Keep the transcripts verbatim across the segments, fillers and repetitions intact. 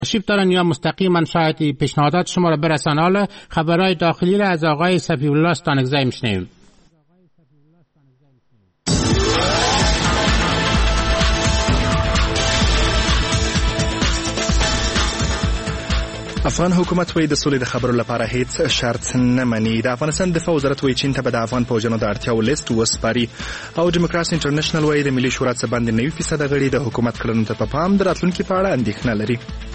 شیف دارن یا مستقیما شاید پیشنهادات شما را برسان. حالا خبرهای داخلی را از آقای صفی الله ستانکزی میشنویم. افغان حکومت وایي د سولې د خبرو لپاره هیڅ شرط نه مني. د افغانستان دفاع وزارت وایي چین ته به د افغان پوځیانو د اړتیاو لیست وسپاري او ډیموکراسي انټرنیشنل وایي د ملي شورا څخه باندې نوي فیصده غړي د حکومت کړنو ته په پام د راتلونکي په اړه اندېښنه لري.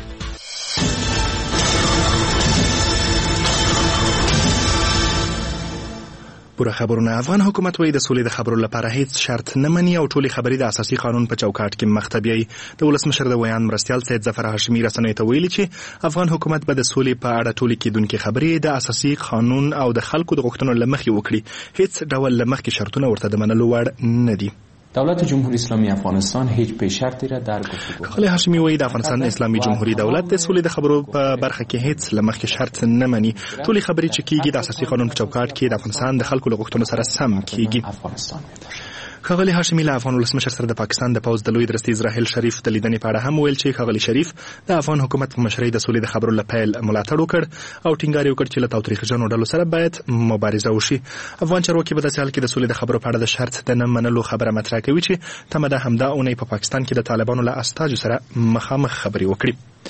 پوره خبرونه. افغان حکومت وایي د سولې د خبرو لپاره هیڅ شرط نه مني او ټولې خبرې د اساسي قانون په چوکاټ کې مخ ته بیایي. د ولسمشر د ویان مرستیال سید ظفر هاشمي رسنیو ته ویلي چې افغان حکومت به د سولې په اړه ټولې کېدونکې خبرې د اساسي قانون او د خلکو د غوښتنو له مخې وکړي. هیڅ ډول له مخکې شرطونه ورته د منلو وړ نه دي. دولت جمهوری اسلامی افغانستان هیچ پیشرفتی را در گفتگو. خالد هاشمی وایي د افغانستان اسلامي جمهوریت دولت د سولې د خبرو په برخه کې هیڅ له مخکې شرط نه مني. ټولې خبرې چې کیږي د اساسي قانون په چوکاټ کې د افغانستان د خلکو له غوښتنو سره سم کیږي. ښاغلي هاشمي له افغان ولسمشر سره د پاکستان د پوځ د لوی درستي اسرائیل شریف د لیدنې په اړه هم ویل چې ښاغلي شریف د افغان حکومت په مشرۍ د سولې د خبرو له پیل ملاتړ وکړ او ټینګار یې وکړ چې له تاوتریخجنو ډلو سره باید مبارزه وشي. افغان چارواکي په داسې حال کې د سولې د خبرو په اړه د شرط د نه منلو خبره مطرح کوي چې تمه ده همدا اونۍ په پاکستان کې د طالبانو له استازو سره مخامخ خبرې وکړي.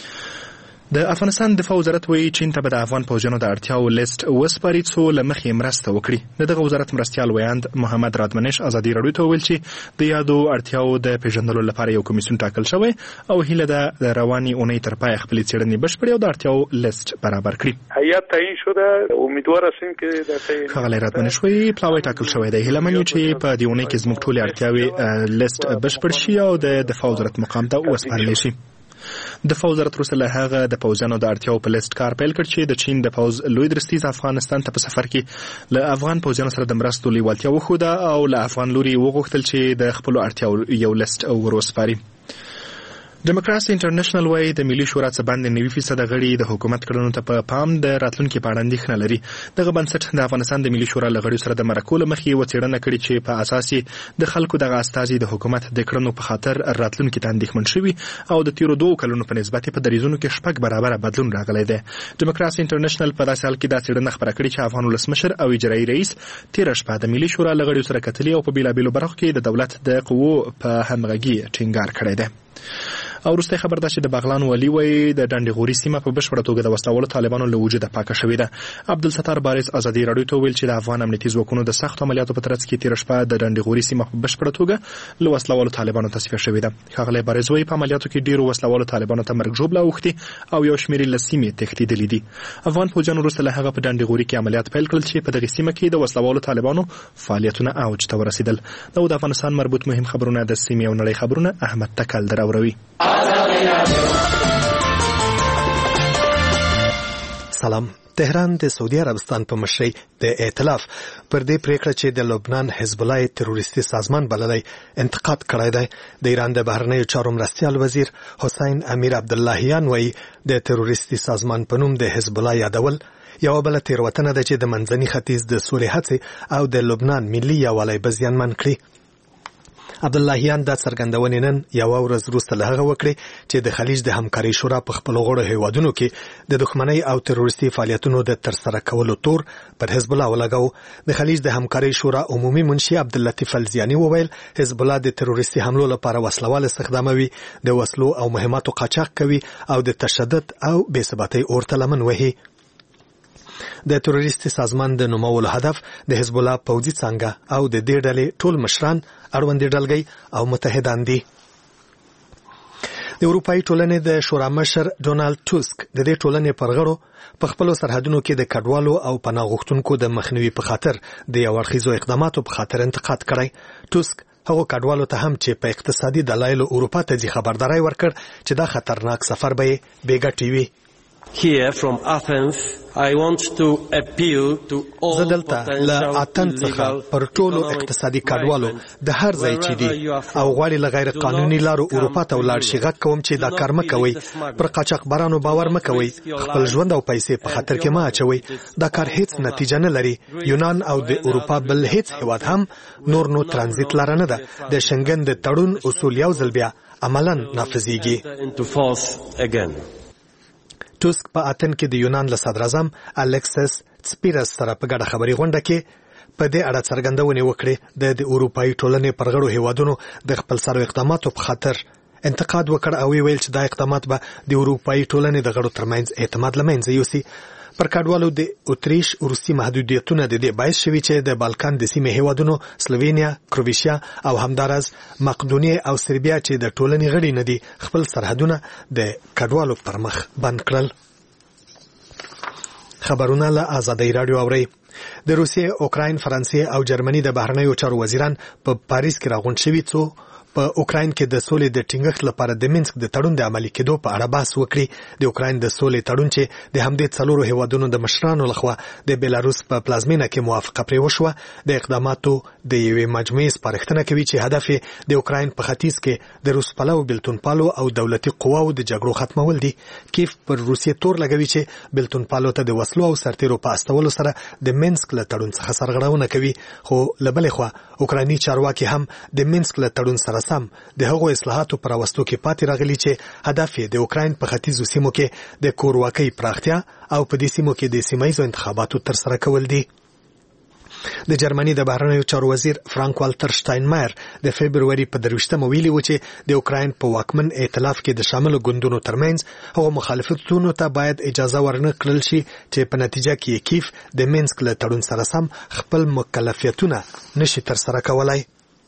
د افغانستان دفاع وزارت وایي چین ته به د افغان پوځیانو د اړتیاو لیست وسپاري څو له مخې مرسته وکړي. د دغه وزارت مرستیال ویاند محمد رادمنش ازادي راډیو ته ویل چې د یادو اړتیاو د پیژندلو لپاره یو کمیسیون ټاکل شوی او هیله ده د رواني اونۍ تر پای خپلې څېړنې بشپړې او د اړتیاو لیست برابر کړي. هیئت تعیین شده امیدوار هستیم که د تعیین ښاغلی رادمنش وایي پلاوی ټاکل شوی دی. هیله من یو چې په دې اونۍ کې زموږ ټولې اړتیاوې لیست بشپړ شي او د دفاع وزارت مقام ته وسپارل شي. دفاع وزارت وروسته له هغه د پوځیانو د اړتیاو په لیست کار پیل کړ چې د چین د پوځ لوی درستیز افغانستان ته په سفر کې له افغان پوځیانو سره د مرستو لیوالتیا وښوده او له افغان لوري وغوښتل چې د خپلو اړتیاو یو لیست وروسپاري. ډیموکراسي انټرنیشنل وایي د ملي شورا څخه باندې نوي فیصده غړي د حکومت کړنو ته په پام د راتلونکي په اړه اندېښنه لري. دغه بنسټ د افغانستان د ملي شورا له غړیو سره د مرکو له مخې یوه څېړنه کړې چې په اساس یې د خلکو دغه استازي د حکومت د کړنو په خاطر راتلونکي ته اندېښمن شوي او د تېرو دوو کلونو په نسبت په دریځونو کې شپږ برابره بدلون راغلی دی. ډیموکراسي انټرنیشنل په داسې حال کې دا څېړنه خپره کړې چې افغان ولسمشر او اجرایي رئیس تېره شپه د ملي شورا له غړیو سره کتلي او په بېلابېلو برخو کې د دولت د قوو په همغږي ټینګار کړی دی. او وروستی خبر دا چې د بغلان والي وایي د ډنډغوري سیمه په بشپړه توګه د وسلوالو طالبانو له وجوده پاکه شوې ده. عبدالستار بارز ازادي راډیو ته ویل چې د افغان امنیتي ځواکونو د سختو عملیاتو په ترڅ کې تېره شپه د ډنډغوري سیمه په بشپړه توګه له وسلوالو طالبانو تصفیه شوې ده. ښاغلی بارز وایي په عملیاتو کې ډېرو وسلوالو طالبانو ته مرګ ژوبله اوښتي او یو شمېر یې له سیمې تښتېدلي دي. افغان پوځیانو وروسته له هغه په ډنډغوري کې عملیات پیل کړل چې په دغې سیمه کې د وسلوالو طالبانو فعالیتونه اوج ته ورسېدل. دا د افغانستان مربوط مهم خبرونه د سیمې او نړۍ خبرونه احمد تکل دراوروي. سلام. تهران د سعودي عربستان په مشرۍ د ائتلاف پر دې پریکړه چې د لبنان حزب الله تروریستي سازمان بللی انتقاد کړی دی. د ایران د بهرنیو چارو مرستیال وزیر حسین امیر عبداللهیان وایي د تروریستي سازمان په نوم د حزب الله یادول یوه بله تېروتنه ده چې د منځني ختیځ د سولې هڅې او د لبنان ملي یووالی به زیانمن کړي. عبداللهیان دا څرګندونې نن یوه ورځ وروسته له هغه وکړې چې د خلیج د همکارۍ شورا په خپلو غړو هیوادونو کې د دښمنۍ او تروریستي فعالیتونو د ترسره کولو تور پر حزب الله ولګاو. د خلیج د همکارۍ شورا عمومي منشي عبداللطیف الزیاني وویل حزب الله د تروریستي حملو لپاره وسلوال استخداموي، د وسلو او مهماتو قاچاق کوي او د تشدد او بې ثباتۍ اور ته لمن وهي. د تروریستي سازمان د نومولو هدف د حزب الله پوځي څانګه او د دې ډلې ټول مشران، اړوندې ډلګۍ او متحدان دي. د اروپایي ټولنې د شورا مشر ډونالد ټوسک د دې ټولنې پر غړو په خپلو سرحدونو کې د کډوالو او پناه غوښتونکو د مخنیوي په خاطر د یو اړخیزو اقداماتو په خاطر انتقاد کړی. ټوسک هغو کډوالو ته هم چې په اقتصادي دلایلو اروپا ته ځي خبرداری ورکړ چې دا خطرناک سفر به یې بې ګټې وي. Here from Athens I want to appeal to all زدلته له اتن څخه پر ټولو اقتصادي کډوالو د هر ځای چې دي او غواړي له غیر قانوني لارو اروپا ته ولاړ شي غږ کوم چې دا کار مه کوئ. پر قاچاقبرانو باور مه کوئ. خپل ژوند او پیسې په خطر کې مه اچوئ. دا کار هیڅ نتیجه نه لري. یونان او د اروپا بل هیڅ هیواد هم نور نو ترانزیت لاره نه ده. د شنګن د تړون اصول یو ځل بیا عملاً نافذیږي. ټوسک په اتن کې د یونان له صدر اعظم الکسس سپیرس سره په ګډه خبري غونډه کې په دې اړه څرګندونه وکړه د اروپאי ټولنې پر غړو هیوادونو د خپل سره اقداماتو په خاطر انتقاد وکړ او ویل چې دا اقدامات به د اروپאי ټولنې د غړو ترمنځ اعتماد لمنځه یوسي. پر کډوالو د اتریش روسي محدودیتونه د دې باعث شوي چې د بالکان د سیمې هیوادونو سلووینیا، کروشیا او همدارس مقدونیه او سربیا چې د ټولنې غړي نه دي خپل سرحدونه د کډوالو پر مخ بند کړل. خبرونه له آزادۍ رادیو اوري. د روسیې، اوکراین، فرانسې او جرمني د بهرنیو چارو وزیران په پاریس کې راغونډ شوي څو په اوکراین کې د سولې د ټینګښت لپاره د مینسک د تړون د عملي کېدو په اړه بحث وکړي. د اوکراین د سولې تړون چې د همدې څلورو هیوادونو د مشرانو لخوا د بیلاروس په پلازمینه کې موافقه پرې وشوه، د اقداماتو د یوې مجموعې سپارښتنه کوي چې هدف یې د اوکراین په ختیځ کې د روس پلو بلتون پالو او دولتي قواو د جګړو ختمول دي. کیف پر روسیې تور لګوي چې بلتون پالو ته د وسلو او سرتیرو په استولو سره د مینسک له تړون څخه سرغړونه کوي، خو له بلې خوا اوکرایني چارواکي هم د مینسک له تړون سره سم د هغو اصلاحاتو پر وستو کې پاتې راغلي چې هدف یې د اوکراین په ختیځو سیمو کې د کورواکۍ پراختیا او په دې سیمو کې د سیمه ییزو انتخاباتو ترسره کول دي. د جرمني د بهرنیو چارو وزیر فرانک والتر شتاینمایر د فبروري په درویشتمه ویلي و چې د اوکراین په واکمن ائتلاف کې د شاملو ګوندونو ترمنځ هغو مخالفتونو ته باید اجازه ورنه کړل شي چې په نتیجه کې کیف د مینسک له تړون سره سم خپل مکلفیتونه نشي ترسره کولای.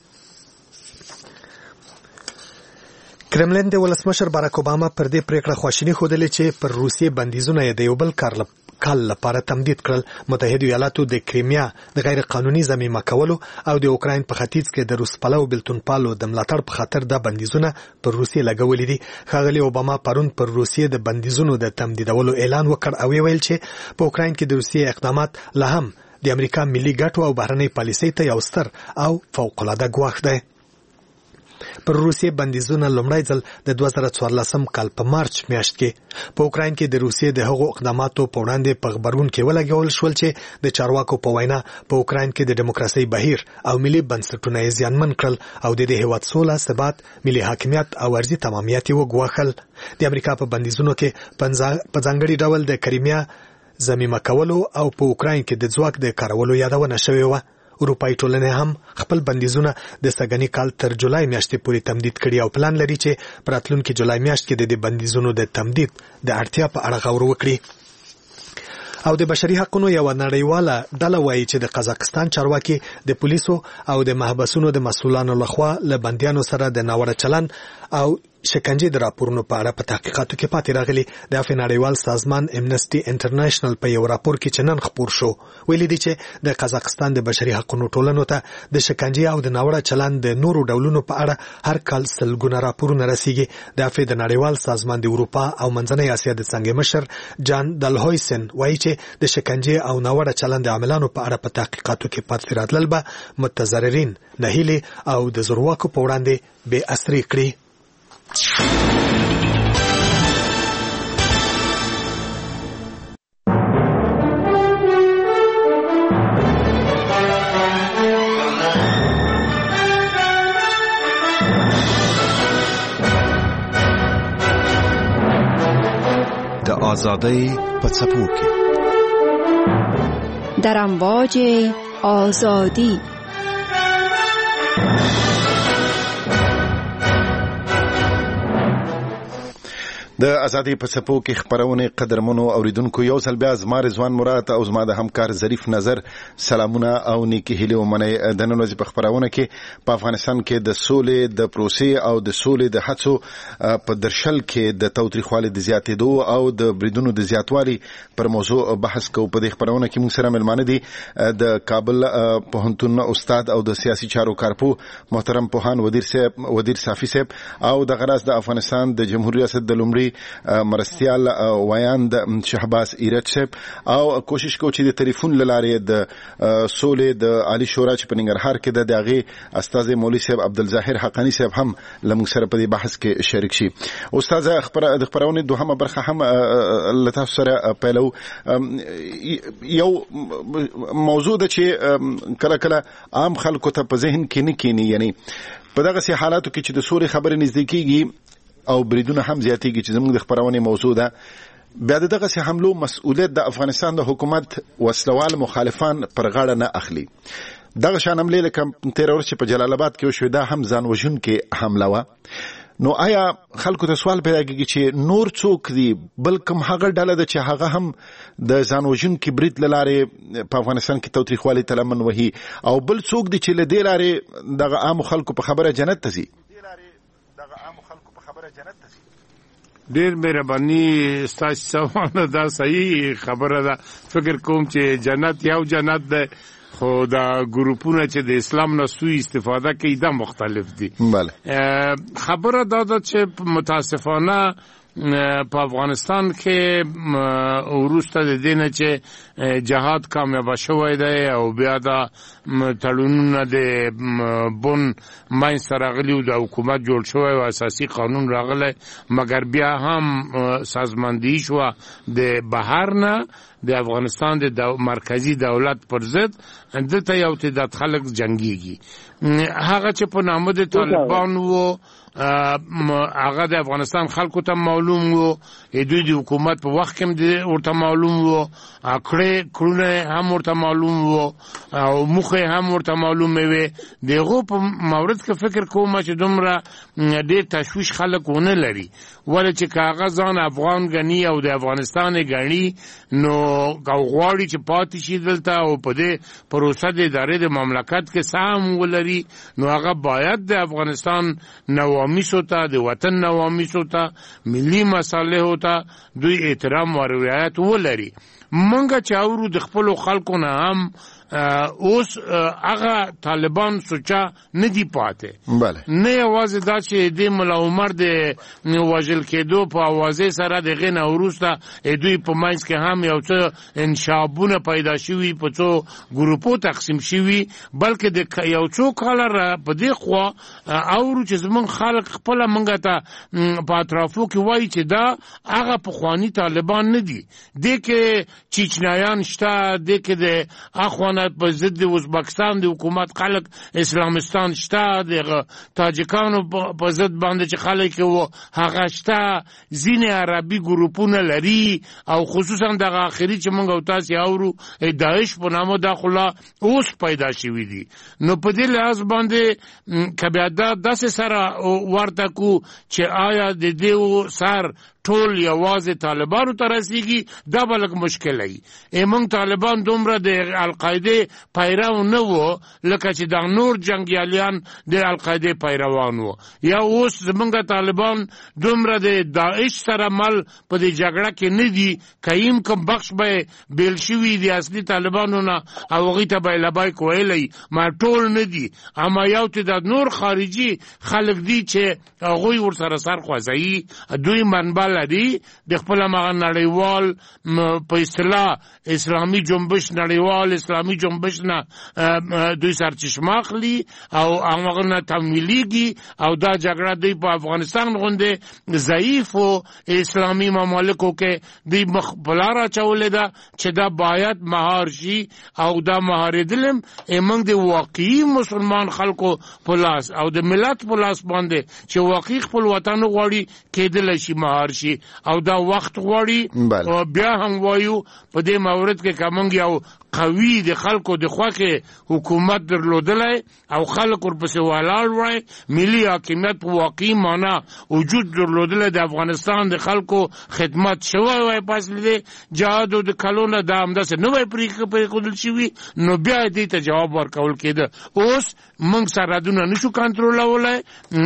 کرملین د ولسمشر باراک اوباما پر دې پریکړه خواشیني ښودلې چې پر روسیې بندیزونه یې د یو بل کار کال لپاره تمدید کړل. متحده ایالاتو د کریمیا د غیر قانوني ضمیمه کولو او د اوکراین په ختیځ کې د روس پلو بلتون پالو د ملاتړ په خاطر د بندیزونه پر روسیې لګولې دي. ښاغلي اوباما پرون پر روسیې د بندیزونو د تمدیدولو اعلان وکړ او ویل چې په اوکراین کې د روسیې اقدامات لا هم د امریکا ملي ګټو او بهرنۍ پالیسۍ ته یو ستر او فوق العاده ګواښ دی. پر روسیې بندیزونه لومړی ځل د دوه زره څوارلسم کال په مارچ میاشت کې په اوکراین کې د روسیې د هغو اقداماتو په وړاندې په غبرګون کې ولګول شول چې د چارواکو په وینا په اوکراین کې د دیموکراسۍ بهیر او ملي بنسټونه یې زیانمن کړل او د دې هیواد سوله، ثبات، ملي حاکمیت او ارضي تمامیت یې وګواښل. د امریکا په بندیزونو کې په ځانګړي ډول د کریمیا ضمیمه کولو او په اوکراین کې د ځواک د کارولو یادونه شوې وه. اروپאי ټولنې هم خپل بندیزونه د سږني کال تر جولای میاشتې پورې تمدید کړي او پلان لري چې په راتلونکي جولای میاشت کې د دې بندیزونو د تمدید د اړتیا په اړه غور وکړي. او د بشري حقوقو یو نړیواله ډله وایي چې د قزاقستان چارواکي د پولیسو او د محبسونو د مسؤلانو لخوا له بندیانو سره د ناوړه چلن او شکنجې د راپورونو په اړه په تحقیقاتو کې پاتې راغلي. د عفو نړیوال سازمان امنسټي انټرنیشنل په یو راپور کې چې نن خپور شو ویلي دي چې د قزاقستان د بشري حقوقو ټولنو ته د شکنجې او د ناوړه چلن د نورو ډولونو په اړه هر کال سلګونه راپورونه رسیږي. د عفو د نړیوال سازمان د اروپا او منځنۍ اسیا د څنګه مشر جان دلهویسن وایي چې د شکنجې او ناوړه چلن د عاملانو په اړه په تحقیقاتو کې پاتې راتلل به متضررین نهیلي او د زورواکو په وړاندې بې اثري کړي. د آزادۍ په څپو کې در امواج آزادی د ازادي په څپو کې خبرونه قدرمنو اوریدونکو یو ځل بیا زما رضوان مراد او زما د همکار ظریف نظر سلامونه او نیکی هیله ومنه. د نن ورځې په خبرونه کې په افغانستان کې د سولې د پروسې او د سولې د هڅو په درشل کې د تاوتریخوالي د زیاتېدو او د بریدونو د زیاتوالي پر موضوع بحث کوو. په دې خبرونه کې موږ سره ملمانه دي د کابل پوهنتون استاد او د سیاسي چارو کارپو محترم پوهان ودیر صاحب ودیر صافي صاحب او د غراس د افغانستان د جمهوریت ریاست د لومړي مرستيال وایاند شهباز ایرت صاحب او کوشش کوي چې د ټلیفون لارې د سولې د عالی شورا چې په ننګرهار کې د دغه استاد مولوی صاحب عبدالظاهر حقانی صاحب هم لمغ سره په دې بحث کې شریک شي. استاد خبر د خبرونه دوهمه برخه هم لته سره پیلو یو موضوع د چې کله کله عام خلکو ته په ذهن کې نه کینی، یعنی په دغه سي حالاتو کې چې د سوري خبرې نږدې کیږي او بریدونه هم زیاتېږي چې زموږ د خبرونه موضوع ده بیا دغه سي حملو مسؤلیت د افغانستان د حکومت وسلوال مخالفان پر غاړه نه اخلي. دغه شان حمله لکه تیر ورځ په جلال آباد کې وشو دا هم ځان وژونکې حمله وه. نو آیا خلکو ته سوال پیدا کېږي چې نور څوک دي بل کوم هغه ډله ده چې هغه هم د ځان وژونکي برید له لارې په افغانستان کې تاوتریخوالي ته لمن وهي او بل څوک دي چې له دې لارې دغه عامو خلکو په خبره جنت ته ځي؟ ډیر مهرباني ستاسو سوال دا صحیح خبره ده. فکر کوم چې جنت یو جنت ده خو دا ګروپونه چې د اسلام نه سوء استفاده کوي دا مختلف دي. بله خبره دا ده چې متاسفانه په افغانستان کې وروسته د دې نه چې جهاد کامیابه شوی دی او بیا دا تړونونه د بن منځته راغلي او د حکومت جوړ شوی او اساسي قانون راغلی، مګر بیا هم سازماندهي شوه د بهر نه د افغانستان د مرکزی دولت پر ضد. دلته یو تعداد خلک جنګیږي. هغه چې په نامه د طالبان وو هغه د افغانستان خلکو ته معلوم وو، دوی د حکومت په وخت کې ورته معلوم وو، کړه کړونه هم ورته معلوم وو او مخه هم ورته معلومه وي. دغه په مورد کې فکر کوم چې دومره ډېر تشویش خلک ونه لري، ولې چې کاغذان افغان غني او د افغانستان غني نو غواړي چې پاتې شي دلته او په دې پروسه د ادارې د مملکت کې سهم ولري، نو هغه باید د افغانستان نوامیسو ته، د وطن نوامیسو ته، ملي مصالحو ته دوی احترام او رعایت ولري. منګه چې اورو د خپل خلکو نه هم اوس هغه طالبان سوچا نه دی پاتې. بله نه یوازې دا چې د ملا عمر د وژل کېدو په اوازې سره د غین وروسته دوی په منځ کې هم یو څه انشابونه پیدا شوي، په څو ګروپو تقسیم شوي، بلکې د یو څو کاله په دې خوا اورو چې زمونږ خلک خپله منګه ته په اطرافو کې وایي چې دا هغه پخواني طالبان نه دي. دې کې چیچنایان شته، دې کې د اخوان په ضد د ازبکستان د حکومت خلک اسلامستان شته، د تاجکانو په ضد باندې چې خلک وو هغه شته، ځینې عربي ګروپونه لري او خصوصا دغه آخري چې موږ او تاسې اورو داعش په نامه دا خو لا اوس پیدا شوي دي. نو په دې لحاظ باندې که بیا دا داسې سره ورته کو چې آیا د دې سر ټول یوازې طالبانو ته رسیږي، دا به لږ مشکل وي. موږ طالبان دومره د القاعدې پیرو نه وو لکه چې دا نور جنګیالیان د القاعدې پیروان وو، یا اوس زمونږ طالبان دومره د داعش سره مل په دې جګړه کې نه دي. کایم کوم بخش به بیل شوي د اصلي طالبانو نه او هغوی ته به یې لبیک ویلی، ما ټول نه دي، اما یو تعداد نور خارجي خلک دي چې هغوی ورسره سر خوځوي. دوی منبع لري د خپل مغه نړیوال په اصطلاح اسلامي جنبش، نړیوال اسلامي جنبش نه دوی سرچشمه اخلي او هغه نه تمویلیږي او دا جګړه دوی په افغانستان غوندې ضعیف او اسلامي ممالکو کې دوی مخبلا راچولې ده چې دا باید مهار شي او دا مهارېدل موږ د واقعي مسلمان خلکو په لاس او د ملت په لاس باندې چې واقعي خپل وطن غواړي کېدلی شي مهار شي او دا وخت غواړي. او بیا هم وایو په دې مورد کې که موږ یو قوي د خلکو د خوښې حکومت درلودلی او خلک ورپسې ولاړ وای، ملي حاکمیت په واقعي معنا وجود درلودلی، د افغانستان د خلکو خدمت شوی وای په اصل د جهادو د کلونه دا همداسې نه وای پرېښودل شوي، نو بیا یې دې ته جواب ورکول کېده. اوس موږ سرحدونه نشو کنټرولولی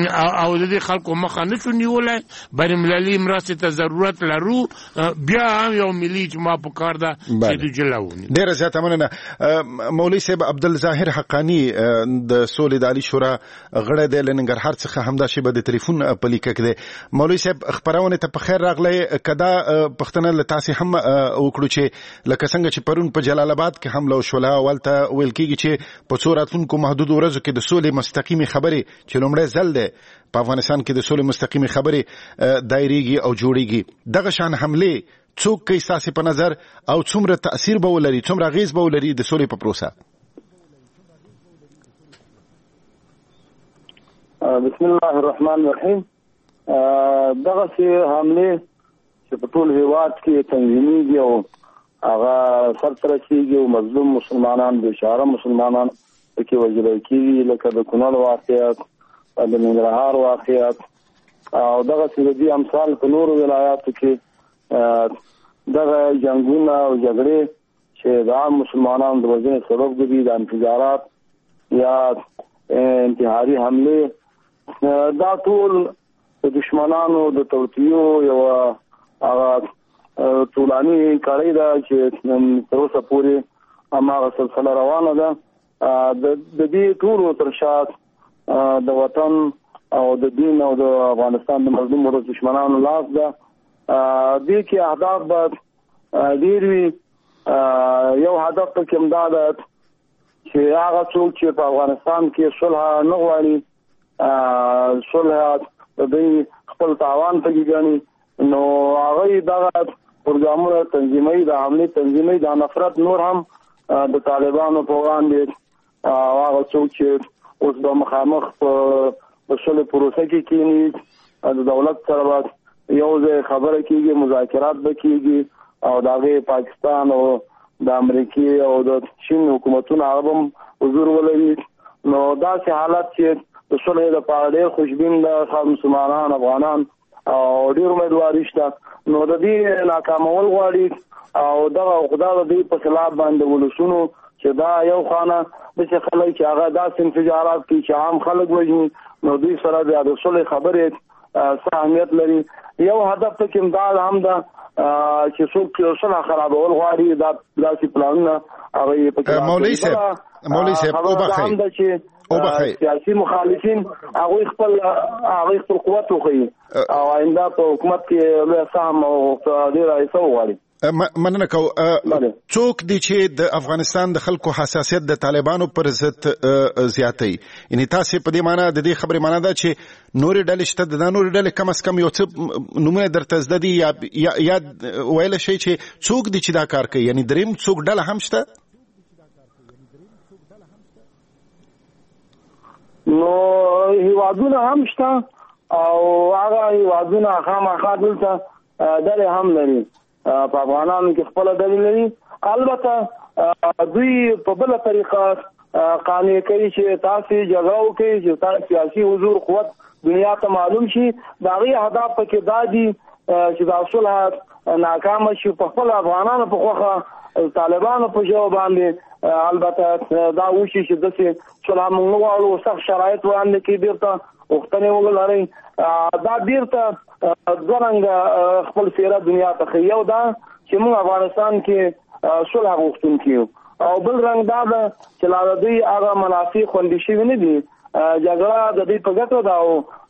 او د دې خلکو مخه نشو نیولی، بین المللي مرستې ته ضرورت لرو، بیا هم یو ملي اجماع پکار ده چې دوی جله ونیسي. ډېره زیاته مننه. مولوي صاحب عبدالظاهر حقاني د سولې د عالي شورا غړی دی له ننګرهار څخه، همدا شیبه د تلیفون په لیکه کې دی. مولوي صاحب خپرونې ته په خیر راغلی. که دا پښتنه له تاسې هم وکړو چې لکه څنګه چې پرون په جلال آباد کې حمله وشوله، اولته ویل کېږي چې په څو راتلونکو محدودو ورځو کې د سولې مستقیمې خبرې چې لومړی ځل دی په افغانستان کې د سولې مستقیمې خبرې دایریږي او جوړیږي. دغه شان حملې څوک کوي ستاسې په نظر او څومره تأثیر به ولري، څومره اغېز به ولري د سولې په پروسه؟ بسم الله الرحمن الرحیم. دغسې حملې چې په ټول هیواد کې تنظیمېږي او هغه سرته رسېږي او مظلوم مسلمانان بېچاره مسلمانان پکې وژل کېږي، لکه د کونړ واقعیت، د ننګرهار واقعیت او دغسې د دې امثال په نورو ولایاتو کې دغه جنګونه او جګړې چې د عام مسلمانانو د وژنې سبب ګرځي، د انفجارات یا انتحاري حملې، دا ټول د دشمنانو د توطیو یوه هغه طولاني کړۍ ده چې تر اوسه پورې هماغه سلسله روانه ده. د دې ټولو تر شا د وطن او د دین او د افغانستان د مظلوم دشمنانو لاس ده. دې کې اهداف به ډېر وي. یو هدف پکې همدا ده چې هغه څوک چې په افغانستان کې صلح نه غواړي، صلح د دوی خپل تاوان پکې ګڼي، نو هغوی دغه پروګرامونه تنظیموي، د حملې تنظیموي، د نفرت نور هم د طالبانو په وړاندې هغه څوک چې اوس به مخامخ په صلح پروسه کې کېني، د دولت سره به یو ځای خبره کېږي، مذاکرات به کېږي او د هغې پاکستان او د امریکې او د چین حکومتونه هغه هم حضور ولري. نو داسې حالت چې د صلحې لپاره ډېر خوشبین ده، مسلمانان افغانان او ډېر امیدواري شته. نو د دې ناکامول غواړي او دغه خدا د دې په خلاف باندې ولسونو چې دا یو خانه داسې خلک چې هغه داسې انفجارات کوي چې عام خلک وژني، نو دوی سره بیا د صلحې خبرې څه اهمیت لري. یو هدف پکې همدا هم ده چې څوک صلح خرابول غواړي، دا داسې پلانونه هغه پکې مولوي صاحب مولوي صاحب وبخښئ چې سیاسي مخالفین هغوی خپل هغوی خپل قوت وښیي او آینده په حکومت کې لویه سهم او ډېره حصه وغواړي. مننه کو څوک دي چې د افغانستان د خلکو حساسیت د طالبانو پر ضد زیاتوي؟ یعنی تاسو په دې معنی د دې خبرې معنی ده چې نورې ډلې شته، د نورې ډلې کم از کم یو څه نومونه درته زده دي یا یا ویلی شئ چې څوک دي چې دا کار کوي؟ یعنی دریم څوک ډله هم شته؟ نو هیوادونه هم شته او هغه هیوادونه خامخا دلته ډلې هم لري، په افغانانو کې خپله ډلې لري. البته دوی په بله طریقه قانع کوي چې تاسې جګړه وکړئ، چې تاسې سیاسي حضور قوت دنیا ته معلوم شي. د هغې اهداف پکې دا دي چې دا صلح ناکامه شي په خپل افغانانو په خوښه طالبانو په ژبه باندې، البته دا وشي چې داسې صلح موږ نه غواړو، سخت شرایط وړاندې کړي، بیرته غوښتنې ولرئ. دا بیرته دوه رنګه خپل څېره دنیا ته ښیي. یو دا چې موږ افغانستان کې صلح غوښتونکي یو، او بل رنګ دا ده چې لا د دوی هغه منافع خوندي شوي نه دي، جګړه د دوی په ګټه ده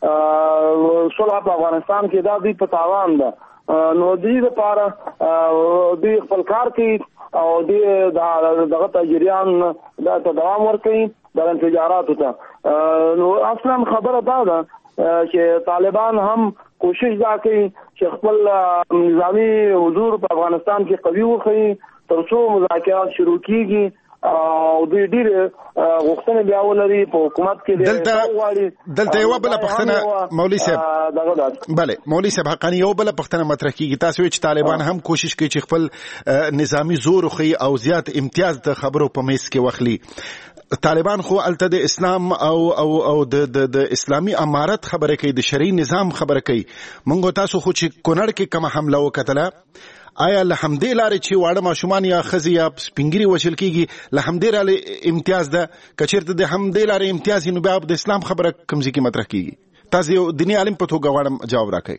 او صلح په افغانستان کې دا دوی په تاوان ده. نو دوی دپاره دوی خپل کار کوي او دوی دغه ته جریان ته دوام ورکوي، د انفجاراتو ته. نو اصلا خبره دا ده چې طالبان هم کوشش دا کوي چې خپل نظامی حضور په افغانستان کې قوي وښیي تر څو مذاکرات شروع کیږي او دوی ډېر غوښتنې بیا ولري په حکومت کې. دلته دلته یوه بله پوښتنه مولوي صاحب بله مولوي صاحب حقاني یوه بله پوښتنه مطرح کېږي. تاسو وایئ چې طالبان هم کوشش کوي چې خپل نظامي زور وښیي او زیات امتیاز د خبرو په میز کې واخلي. طالبان خو الته د اسلام او او او د د اسلامي امارت خبره کوي، د شرعي نظام خبره کوي. مونږ تاسو خو چې کونړ کې کومه حمله وکتله، آیا له همدې لارې چې واړه ماشومان یا ښځې یا سپین ږیري وژل کېږي له همدې لارې امتیاز ده؟ که چېرته د همدې لارې امتیاز وي نو بیا د اسلام خبره کوم ځای کې مطرح کېږي؟ تاسو یو دیني عالم په توګه غواړم جواب راکړئ.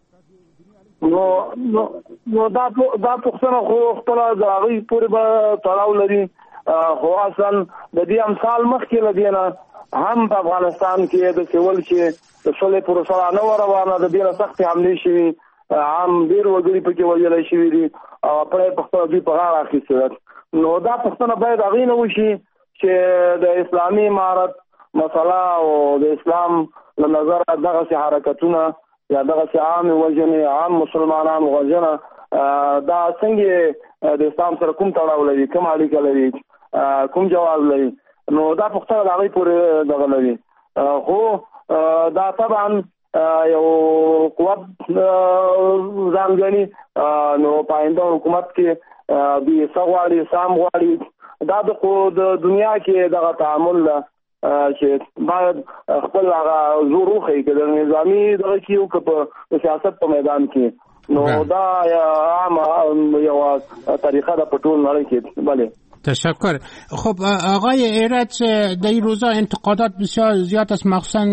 نو نو دا دا پوښتنه خو خپله د هغوی پورې به تړاو لري، خو اصلا د دې امثال مخکې له دې نه هم په افغانستان کې د سیول چې د صلحې پروسه را نه وه روانه، د ډېره سختې حملې شوي، عام ډېر وګړي پکې وژلی شوي دي او پړی په خپله دوی په غاړه اخیستې ده. نو دا پوښتنه باید هغې نه وشي چې د اسلامي امارت مسله او د اسلام له نظره دغسې حرکتونه یا دغسې عامې وژنې، عام مسلمانان وژنه، دا څنګه د اسلام سره کوم تړاو لري، کوم اړیکه لري، کوم جواز لري؟ نو دا پوښتنه د هغوی پورې دغه لري. خو دا طبعا یو قوت ځانګړي نو پاینده حکومت کې بي سغواړي سام غواړي دا د دنیا کې دغه تعامل چې باید خپل هغه زور وخی کې د نظامی دغه کیو په سیاست په میدان کې نو دا عام یو طریقه د پټول نړۍ کې بله. تشکر. خب آقای ایرج در این روزا انتقادات بسیار زیاد است مخصوصا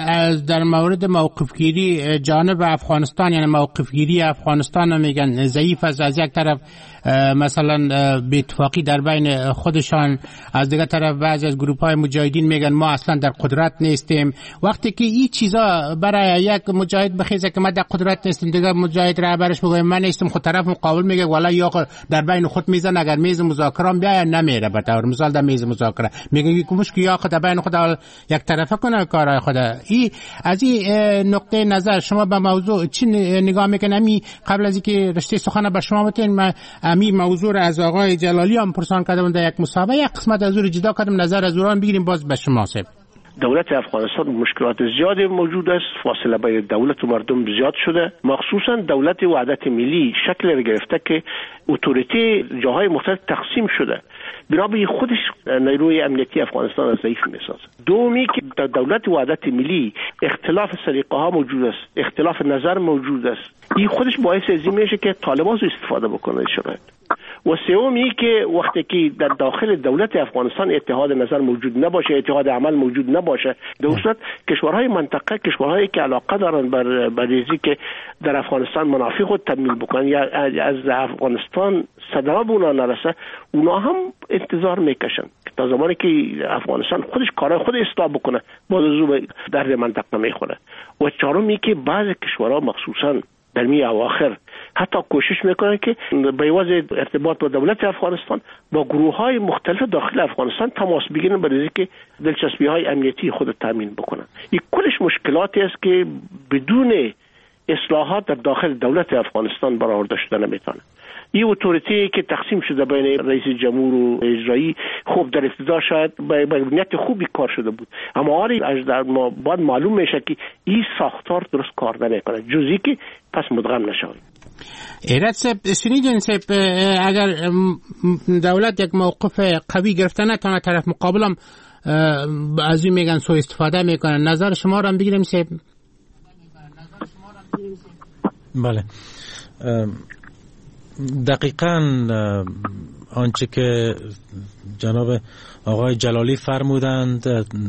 در مورد موقفگیری جانب افغانستان، یعنی موقفگیری افغانستان میگن ضعیف است، از یک طرف مثلا به اتفاقی در بین خودشان، از دیگر طرف بعضی از گروپ های مجاهدین میگن ما اصلا در قدرت نیستیم. وقتی که این چیزا برای یک مجاهد بخیزه که ما در قدرت نیستیم، دیگر مجاهد رهبرش میگه من نیستم، خود طرف مقابل میگه والا یا در بین خود میزن اگر میز مذاکره بیاید نمیره. به طور مثال در میز مذاکره میگن که مشکل یا خود بین خود یک طرفه کنه کارهای خود. این از این نقطه نظر شما به موضوع چی نگاه میکنید؟ امی قبل از اینکه رشته سخن به شما بتین من امی موضوع از آقای جلالی هم پرسان کردم در یک مسابقه، یک قسمت از او جدا کردم، نظر از او بگیریم باز به شما سب. دولت افغانستان مشکلات زیادی موجود است، فاصله بین دولت و مردم زیاد شده، مخصوصا دولت وحدت ملی شکل را گرفته که اتوریته جاهای مختلف تقسیم شده، بنابراین خودش نیروی امنیتی افغانستان را ضعیف می‌سازه. دومی که در دولت وحدت ملی اختلاف سلیقه ها موجود است، اختلاف نظر موجود است، این خودش باعث از این میشه که طالبان استفاده بکنه شاید. و سومی که وقتی که در داخل دولت افغانستان اتحاد نظر موجود نباشه، اتحاد عمل موجود نباشه، در صورت کشورهای منطقه، کشورهایی که علاقه دارن بر بریزی که در افغانستان منافع خود تکمیل بکنن یا از افغانستان صدا به اونا نرسه، اونا هم انتظار میکشن تا زمانی که افغانستان خودش کارهای خود اصلاح بکنه باز از او در منطقه میخوره. و چهارمی که بعض کشورها مخصوصا در می اواخر حتی کوشش میکنن که به واسطه ارتباط با دولت افغانستان با گروه های مختلف داخل افغانستان تماس بگیرن برای اینکه دلچسبی های امنیتی خود تامین بکنن. این کلش مشکلاتی است که بدون اصلاحات در داخل دولت افغانستان برآورده شده نمیتونه. این اتوریتی که تقسیم شده بین رئیس جمهور و اجرایی خوب در ابتدا شاید به نیت خوبی کار شده بود، اما آری از در ما بعد معلوم میشه که این ساختار درست کار نمیکنه، جزئی که پس مدغم نشود. ایرج صاحب شنیدین صاحب اگر دولت یک موقف قوی گرفته نتونه طرف مقابلم از این میگن سوء استفاده میکنن، نظر شما رو هم بگیریم صاحب. بله دقیقاً آنچه که جناب آقای جلالی فرمودند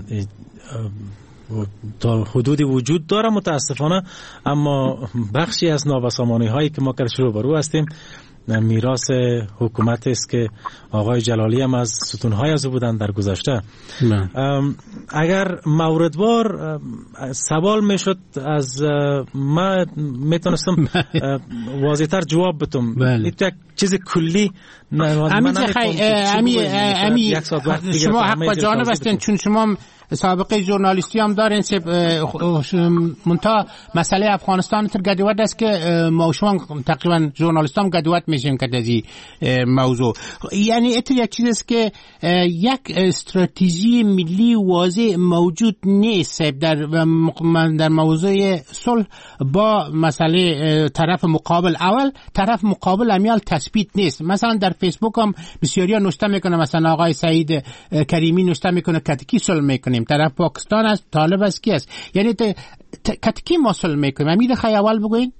تا حدودی وجود داره متاسفانه، اما بخشی از نابسامانی هایی که ما کرش روبرو هستیم میراث حکومت است که آقای جلالی هم از ستونهای از او بودن در گذشته. اگر موردوار سوال میشد از ما میتونستم واضح‌تر جواب بدم. این یک چیز کلی امی امی امی شما حق و جانب هستین چون شما سابقه ژورنالیستی هم دارین. منتها مسئله افغانستان تر گدوت است که ما شما تقریبا ژورنالیست هم گدوت میشیم که از این موضوع. یعنی اتر یک چیز است که یک استراتژی ملی واضح موجود نیست در در موضوع صلح با مسئله طرف مقابل. اول طرف مقابل امیال تثبیت نیست. مثلا در فیسبوک هم بسیاری نوشته میکنه، مثلا آقای سعید کریمی نوشته میکنه کتکی صلح میکنیم، طرف پاکستان است، طالب است، کی است، یعنی کتکی ما صلح میکنیم. امید خیلی اول بگوین.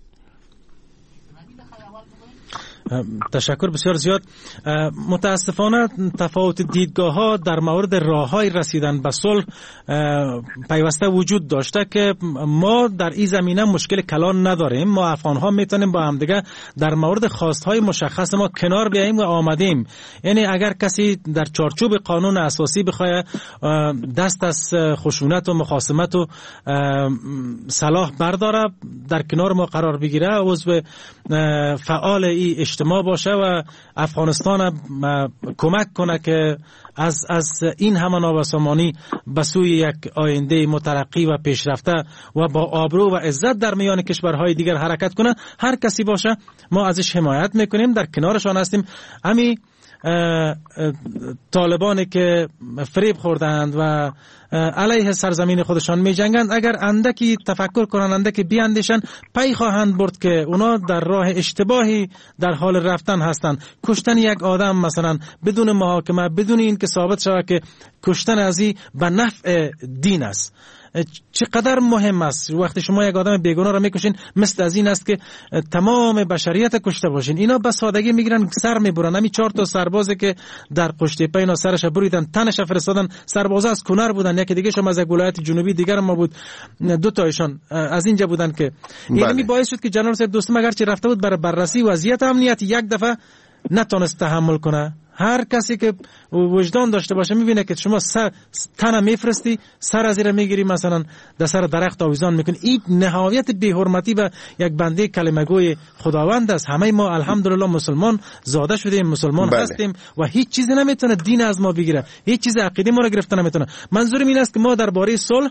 تشکر بسیار زیاد. متاسفانه تفاوت دیدگاه ها در مورد راه های رسیدن به صلح پیوسته وجود داشته که ما در این زمینه مشکل کلان نداریم. ما افغان ها میتونیم با هم دیگه در مورد خواست های مشخص ما کنار بیاییم و آمدیم. یعنی اگر کسی در چارچوب قانون اساسی بخواد دست از خشونت و مخاصمت و صلاح برداره در کنار ما قرار بگیره، عضو فعال ای اجتماع باشه و افغانستان کمک کنه که از از این همه نابسامانی به سوی یک آینده مترقی و پیشرفته و با آبرو و عزت در میان کشورهای دیگر حرکت کنه، هر کسی باشه ما ازش حمایت میکنیم، در کنارشان هستیم. امی طالبانی که فریب خوردند و علیه سرزمین خودشان می جنگند اگر اندکی تفکر کنند، اندکی بیاندیشن، پی خواهند برد که اونا در راه اشتباهی در حال رفتن هستند. کشتن یک آدم مثلا بدون محاکمه، بدون این که ثابت شود که کشتن ازی به نفع دین است، چقدر مهم است. وقتی شما یک آدم بیگناه را میکشین مثل از این است که تمام بشریت کشته باشین. اینا به سادگی میگیرن سر میبرن. همین چهار تا سربازی که در قشتیپه اینا سرش بریدن، تنش فرستادن، سربازا از کنر بودن، یکی دیگه شما از یک ولایت جنوبی دیگر ما بود، دو تایشان از اینجا بودن که این باعث شد که جنرال صاحب دوستم اگرچه رفته بود برای بررسی وضعیت امنیت یک دفعه نتونست تحمل کنه. هر کسی که وجدان داشته باشه میبینه که شما سر تنه میفرستی، سر از زیر میگیری، مثلا در سر درخت آویزان میکنی. این نهایت بی‌حرمتی به یک بنده کلمه گوی خداوند است. همه ما الحمدلله مسلمان زاده شدیم، مسلمان بله. هستیم و هیچ چیزی نمیتونه دین از ما بگیره، هیچ چیز عقیده ما رو گرفته نمیتونه. منظورم این است که ما درباره صلح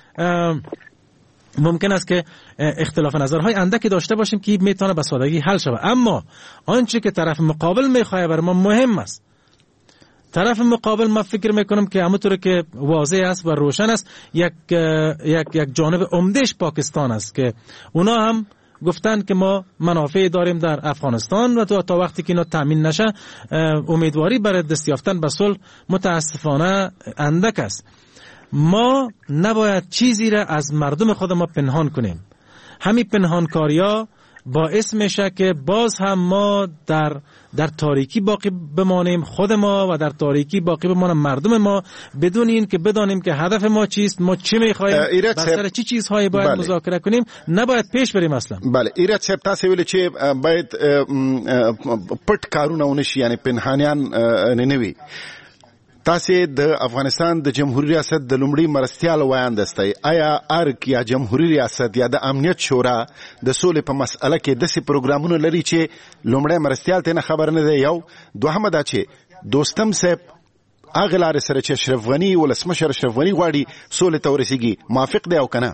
ممکن است که اختلاف نظرهای اندکی داشته باشیم که میتونه به سادگی حل شود، اما آنچه که طرف مقابل میخواه بر ما مهم است. طرف مقابل ما فکر میکنم که همونطور که واضح است و روشن است یک یک یک جانب عمدهش پاکستان است که اونا هم گفتن که ما منافع داریم در افغانستان و تا, تا وقتی که اینا تامین نشه امیدواری برای دست یافتن به صلح متاسفانه اندک است. ما نباید چیزی را از مردم خود ما پنهان کنیم. همین پنهانکاریا باعث میشه که باز هم ما در در تاریکی باقی بمانیم، خود ما، و در تاریکی باقی بمانیم مردم ما، بدون این که بدانیم که هدف ما چیست، ما چی میخوایم، بر سر چی چیزهایی باید بله. مذاکره کنیم. نباید پیش بریم اصلا. بله ایراد صاحب تاسو ویل چې باید پټ کارونه ونشي، یعنی پنهانیان نه وي. تاسو د افغانستان د جمهوریت ریاست د لومړي مرستيال وایاند استئ، آیا ارک یا جمهوریت ریاست یا د امنیت شورا د سولې په مسأله کې داسې پروګرامونه لري چې لومړی مرستيال ته نه خبر نه دی؟ یو دوهمه دا چې دوستم صاحب هغه لارې سره چې اشرف غني ولسمشر اشرف غني غواړي سولې ته ورسیږي، موافق دی او کنه؟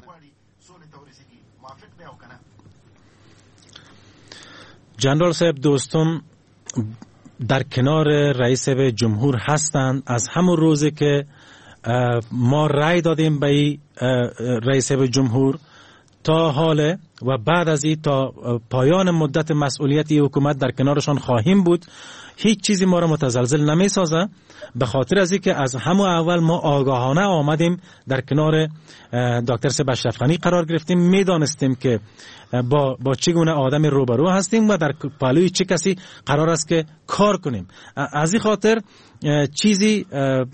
جنرال صاحب دوستم در کنار رئیس جمهور هستند. از همون روزی که ما رأی دادیم به رئیس جمهور تا حال و بعد از این تا پایان مدت مسئولیتی حکومت در کنارشان خواهیم بود. هیچ چیزی ما را متزلزل نمی سازه، به خاطر از اینکه از همون اول ما آگاهانه آمدیم در کنار دکتر صاحب اشرف غنی قرار گرفتیم. میدانستیم که با با چگونه آدم روبرو هستیم و در پالوی چه کسی قرار است که کار کنیم. از این خاطر چیزی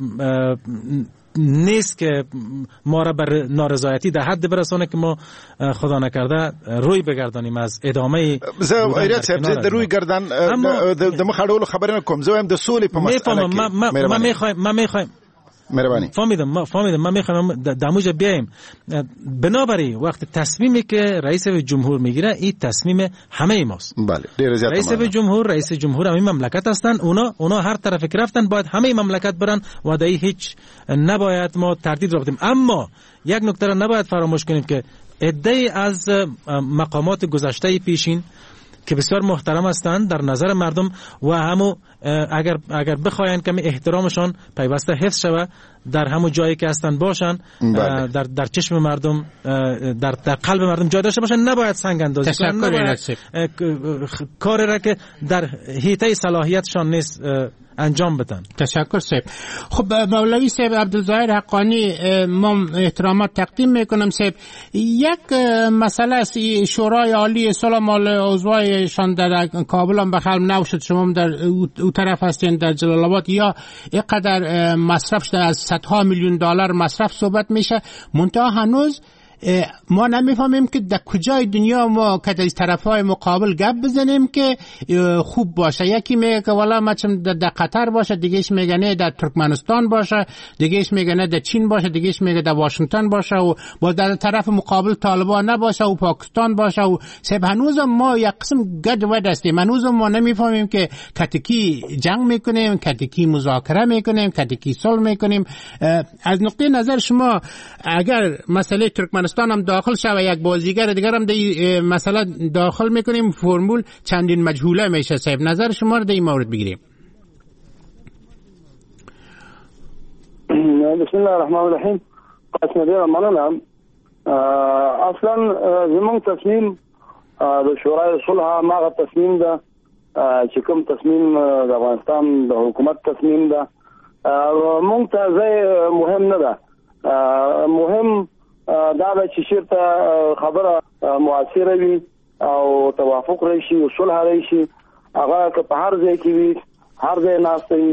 نیست که ما را بر نارضایتی در حد برسانه که ما خدا نکرده روی بگردانیم از ادامه. زه ایراد صاحب زه روی گردان د مخاړولو خبرې نه کوم، زه هم د سولې په مسئله کې ما میخوایم ما میخوایم مهربانی فهمیدم ما فهمیدم ما میخوایم دموجه بیایم. بنابراین وقت تصمیمی که رئیس جمهور میگیره این تصمیم همه ماست. بله ډیر زیات رئیس جمهور رئیس جمهور همین مملکت هستن، اونا اونا هر طرف که رفتن باید همه مملکت برن و دایی هیچ نباید ما تردید را بدیم. اما یک نکته را نباید فراموش کنیم که عده‌ای از مقامات گذشته پیشین که بسیار محترم هستند در نظر مردم و همو اگر اگر بخواین کمی احترامشان پیوسته حفظ شود، در همو جایی که هستند باشن، در در چشم مردم، در در قلب مردم جای داشته باشن، نباید سنگ اندازی کنن، کاری را که در حیطه صلاحیتشان نیست انجام بدن. تشکر صاحب. خب مولوی صاحب عبدالظاهر حقانی ما احترامات تقدیم میکنم. صاحب یک مسئله است، شورای عالی صلح مال عضوایشان در کابل هم به خلم نوشد، شما در او طرف هستین در جلال آباد، یا اینقدر مصرف شده از صدها میلیون دلار مصرف صحبت میشه، منتها هنوز ما نمیفهمیم که در کجای دنیا ما که از طرفای مقابل گپ بزنیم که خوب باشه. یکی میگه که والا ما چم در قطر باشه، دیگهش میگه نه در ترکمنستان باشه، دیگهش میگه نه در چین باشه، دیگهش میگه در واشنگتن باشه و با در طرف مقابل طالبان نباشه و پاکستان باشه. و سب هنوز ما یک قسم گد ود هستیم، هنوز ما نمیفهمیم که کتکی جنگ میکنیم، کتکی مذاکره میکنیم، کتکی صلح میکنیم. از نقطه نظر شما اگر مسئله ترکمنستان هم داخل شوه، یک بازیگر دیگر هم در مثلا داخل میکنیم، فرمول چندین مجهوله میشه. صاحب نظر شما رو در این مورد بگیریم. بسم الله الرحمن الرحیم. قسم ډیر مننه. اصلا زموږ تصمیم د شورای صلح ماغه تصمیم ده چې کوم تصمیم د افغانستان د حکومت تصمیم ده. مونږ ته ځای مهم نه ده. مهم دا ده چې چېرته خبره مؤثره وي او توافق راشي او صلح راشي. هغه که په هر ځای کې وي، هر ځای ناست وي،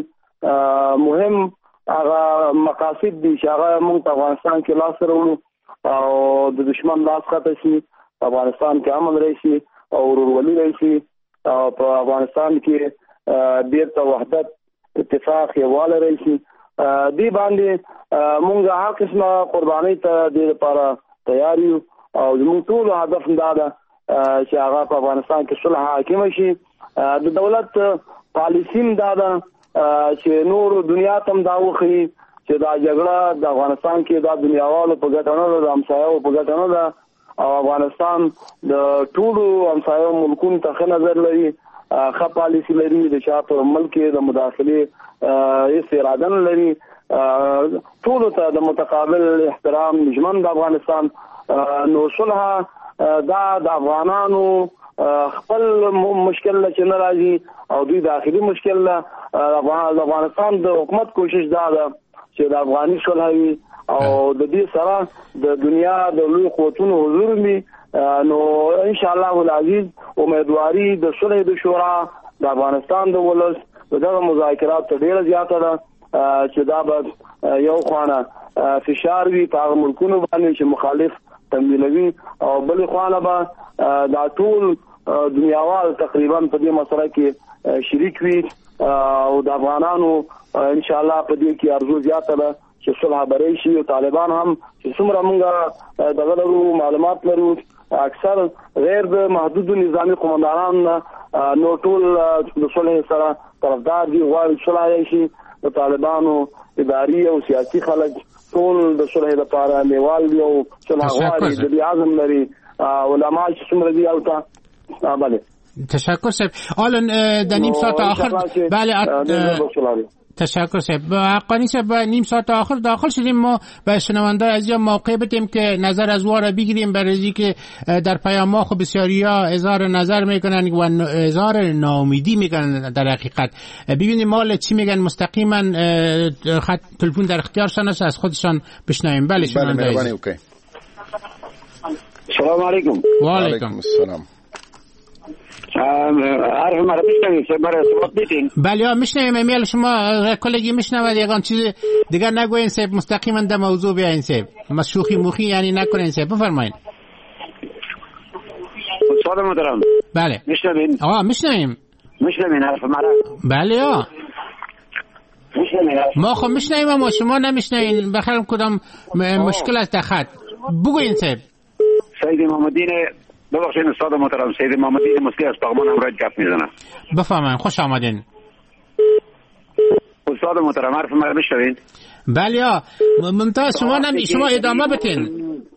مهم هغه مقاصد دي چې هغه مونږ په افغانستان کې لاس راوړو او د دشمن لاس خطه شي، په افغانستان کې امن راشي او ورورولي راشي او په افغانستان کې بیرته وحدت، اتفاق، یووالی راشي. دې باندې مونږ هر قسمه قربانۍ ته دې لپاره تیار یو او زموږ ټول هدف دا ده چې هغه په افغانستان کې صلح حاکم شي. د دولت پالیسیم دا ده چې نور دنیا ته هم دا وښیي چې دا جګړه د افغانستان کې دا دنیاوالو په ګټه نه ده، د همسایه‌و په ګټه نه ده او افغانستان د ټولو همسایه‌و ملکونو ته ښه نظر لري، ښه پالیسي لري، د چا په ملک کې د مداخلې هېڅ اراده نه لري. ټولو ته د متقابل احترام ژوند د افغانستان. نو صلح دا د افغانانو خپل مشکل چې نه راځي او دوی داخلي مشکل نه. د افغانستان د حکومت کوشش دا ده چې د افغاني صلح وي او د دې سره د دنیا د لوی قوتونو حضور وي. نو ان شاء الله العزیز امیدواري د صلح د شورا د افغانستان د ولس دغه مذاکرات ته ډیره زیاته ده چې دا به یو خوانه فشار وي په هغه ملکونو باندې چې مخالف تمویلوي او بل خوانه به دا ټول دنیاوال تقریبا په دې مسله کې شریک وي او د افغانانو ان شاء الله په دې کې ارزو زیاته ده چې صلح بری شي. او طالبان هم چې څومره موږ دغه لرو معلومات لرو اکثر غیر د محدود نظامی قومندانان نو ټول د صلح سره طرفدار دي، غواړي صلح شي. د طالبانو اداري او سیاسي خلک ټول د صلح لپاره نیوال دي او صلح غواړي، د دې عزم لري. علما چې څومره دي او ته بله تشکر صاحب. حالا در نیم ساعت آخر بله تشکر صاحب. حقانی صاحب نیم ساعت آخر داخل شدیم. ما به شنوندگان عزیز موقع بدیم که نظر از وارا بگیریم برای که در پیام ما خب بسیاریا اظهار نظر میکنن و اظهار ناامیدی میکنن. در حقیقت ببینیم مال چی میگن مستقیما. خط تلفن در اختیارشان است، از خودشان بشنویم. بله شنونده عزیز. السلام علیکم. و علیکم السلام. عارف مرا میشنوید چه برای صحبت میتین؟ بله میشنویم. امیل شما کلگی میشنوید یگان چیز دیگر نگوین صاحب، مستقیما در موضوع بیاین صاحب، مشوخی موخی یعنی نکنین صاحب. بفرمایید. استاد محترم بله میشنوین؟ آه میشنویم. میشنوین حرف مرا؟ بله آه میشنوین. ما خب میشنویم اما شما نمیشنوین. بخیر کدام مشکل است در خط بگوین صاحب. سید محمدین ببخشید استاد محترم، سید محمدین مسکی از پغمان امراج گپ میزنم. بفرمایید. خوش آمدین استاد محترم. حرف مرا میشنوین؟ بله آ ممتاز. شما نمی شما ادامه بتین.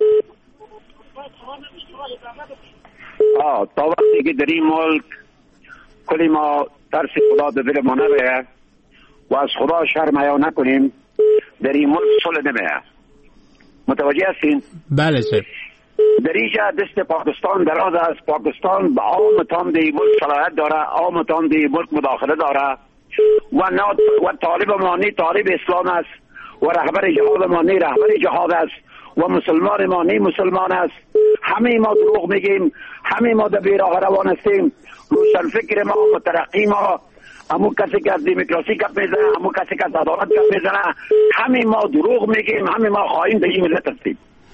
آه تا وقتی که در این ملک کلی ما ترس خدا در دل ما نبیه و از خدا شرم حیا نکنیم، در این ملک صلح نمیه. متوجه هستین؟ بله سر. در اینجا دست پاکستان دراز است. پاکستان به عامتان دی ملک صلاحیت داره، عامتان دی ملک مداخله داره و و طالب مانی طالب اسلام است و رهبر جهاد مانی رهبر جهاد است و مسلمان مانی مسلمان است. همه ما دروغ میگیم، همه ما در بیراه روان هستیم. روشن فکر ما و ترقی ما، همون کسی که از دموکراسی کپ میزنه، همون کسی که از عدالت کپ میزنه، همه ما دروغ میگیم، همه ما خائن د این ملت هستیم.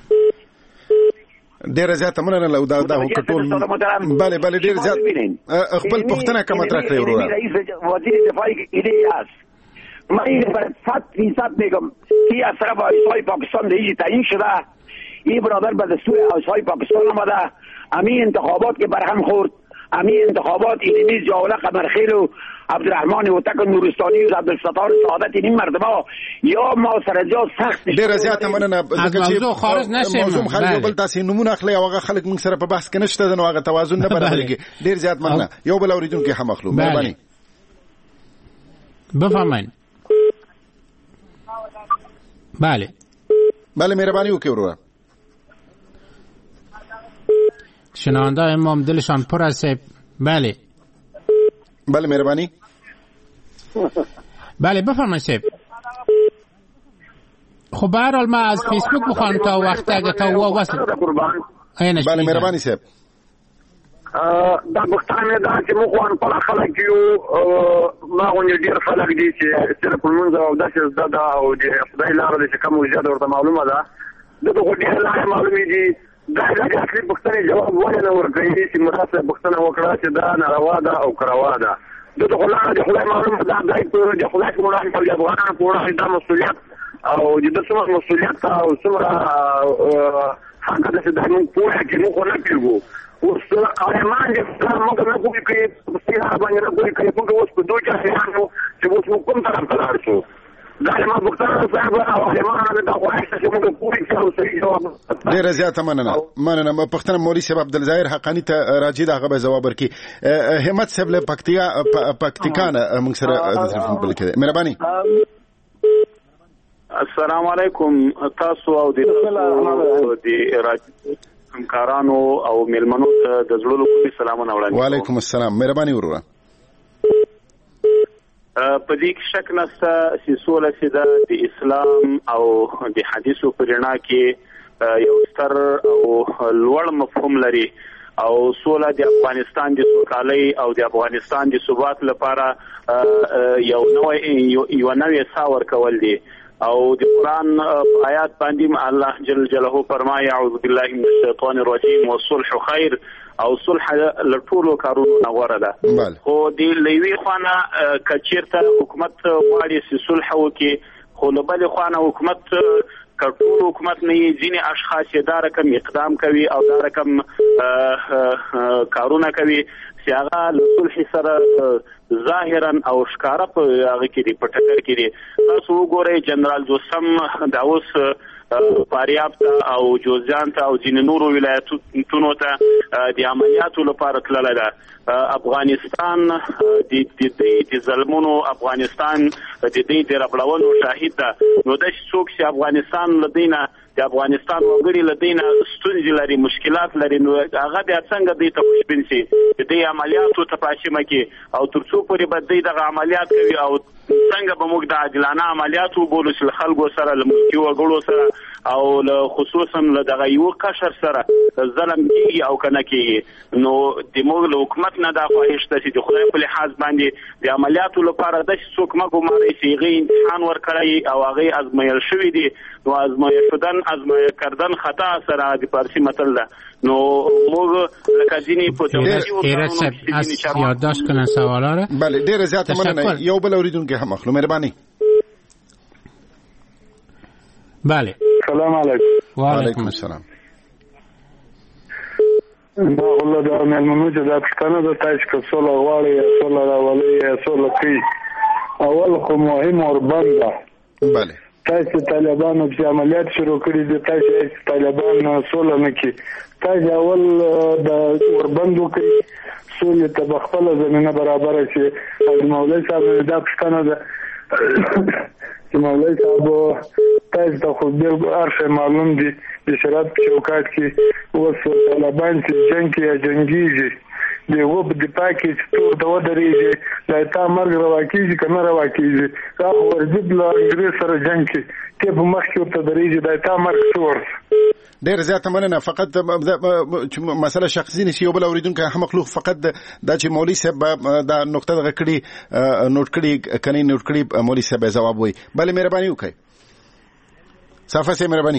ډیر زیات مننه له دا دا ټول بله بله ډیر زیات خپل پښتنه کوم مطرح کړی وروره. رئیس وزیر دفاع ایلیاس ما این صد فیصد میگم که از طرف آیسای پاکستان رئیس تعیین شده. این برادر به دستور آیسای پاکستان آمده. امی انتخابات که برهم خورد، امی انتخابات اینمیز جاوله قمرخیل و عبدالرحمن وتک نورستانی و عبدالستار سعادت این مردما یا ما سرجا سخت ډیر زیات مننه. ځکه چې موضوع خارج نشي موضوع خلک بل تاسو نمونه اخلي او هغه خلک موږ سره په بحث کې نشته نو هغه توازن نه برابرېږي. ډیر زیات مننه. یو بل اوریدونکو هم اخلو. مهرباني. بفرمایئ. بله بله مهربانی وکړئ وروره. شنونده امام دلشان پر است. بله بله مهربانی. بله بفرمایید صاحب. خب به هر حال ما از فیسبوک بخوام تا وقت اگه تا و وصل. بله مهربانی صاحب. دا پښتانه دا چې موږ وان په خلک یو ما غوښنه ډیر خلک دي چې صرف موږ او داسې زده او د خدای لاره دي چې کوم وجود ورته معلومه ده دغه ډیر لاره معلومه دي دا د اصلي پښتني جواب ونه نه ورکړي چې مراسته پښتنه وکړه چې دا ناروا ده او کروا ده دغه لاره د خدای معلومه ده دای په د خدای کومه په افغانانو په دا مسؤلیت او د دغه مسؤلیت او څومره هغه د دې په کې موږ نه پیژو اوس قائمان دي موږ نه کوي کې په هغه باندې نه کوي کې موږ اوس په دوه ځایانو چې اوس موږ کوم طرف ته لاړو دا ما بوختانه صاحب او علماء دا وایي چې موږ کوی څه صحیح جواب ډیر زیات مننه مننه پښتنه مولوی صاحب عبدالظاهر حقانی ته راځي دا غو جواب ورکړي. همت صاحب له پکتیا پکتیکان موږ سره د تلیفون بل کې مهرباني. السلام علیکم تاسو او د همکارانو او ملمنو ته د زړه له کومې سلامونه وړاندې. وعلیکم السلام مهرباني وروره. په دې کې شک نشته چې سوله چې د اسلام او د حدیثو په رڼا کې یو ستر او لوړ مفهوم لري او سوله د افغانستان د سوکالۍ او د افغانستان د ثبات لپاره یو نوې یو نوې سا ورکول دي او د قران آیات باندې الله جل جلاله فرمایي اعوذ بالله من الشیطان الرجیم والصلح خیر او صلح لټولو کارونو نغوره ده. خو د لوی خوانه کچیرته حکومت غواړي چې صلح وکړي خو له بل خوانه حکومت کټول حکومت نه ځینې اشخاص دا رقم اقدام کوي او دا رقم کارونه کوي چې هغه له صلح سره ظاهرا او ښکارا په هغه کې دی په ټکر کې دی. تاسو وګورئ جنرال دوسم دا اوس فاریاب ته او جوزجان ته او ځینې نورو ولایتونو ته د عملیاتو لپاره تللی ده. افغانستان د دې ظلمونو افغانستان د دې د ربړولو شاهد ده. نو د څوک چې افغانستان لدینه د افغانستان وګړي لدینه ستونزې لري مشکلات لري نو هغه د څنګه د تخشبین سي د دې عملیاتو تفاصیل کې او ترڅو پورې بدې د عملیات کوي او څنګه به موږ د عادلانه عملیاتو بولو چې خلکو سره لمکي وګړو سره او خصوصا له دغه یو قشر سره ظلم کیږي او کنه کیږي. نو د موږ له حکومت نه دا خواهش ده چې د خدای په لحاظ باندې د عملیاتو لپاره د څوک مګو ماري چې غي امتحان ورکړي او هغه ازمایل شوی دي نو ازمایل شدن ازمایل کردن خطا سره د پارسی متل ده. نو موږ لکه ځینې په دولتي یادداشت کنه سوالا را بله ډیر زیات مننه. یو بل اوریدونکو هم اخلو مهرباني. بله سلام علیکم. وعلیکم السلام. دا الله د ملمنو چې د پښتنو د تاسو کڅوله غواړي سوله راولي سوله کوي اول خو مهم اوربند ده. بله تاسو طالبانو چې عملیات شروع کړي دي تاسو طالبان سوله نه کوي تاسو اول د اوربند وکړي سوله ته بخپل زمينه برابر شي. مولوی صاحب دا پښتنو ده چې مولوی صاحب تاسو ته خو ډېر ارشه معلوم دي د شرایط په چوکاټ کې اوس طالبان چې جنګ کې جنگيږي د وب د پاکیج تور د ودرېږي دا تا مرګ روا کیږي کنه روا کیږي دا ورجب له انګریز سره جنګ کې ته په مخ کې ته درېږي دا تا مرګ څور. ډیر زیات مننه. فقط مسله شخصي نشي یو بل اوریدونکو هم مخلوق فقط دا چې مولوی صاحب دا نقطه دغه کړي نوٹ کړي کني نوٹ کړي مولوی صاحب جواب وي. بله مهرباني وکړئ. صافه سي مهرباني.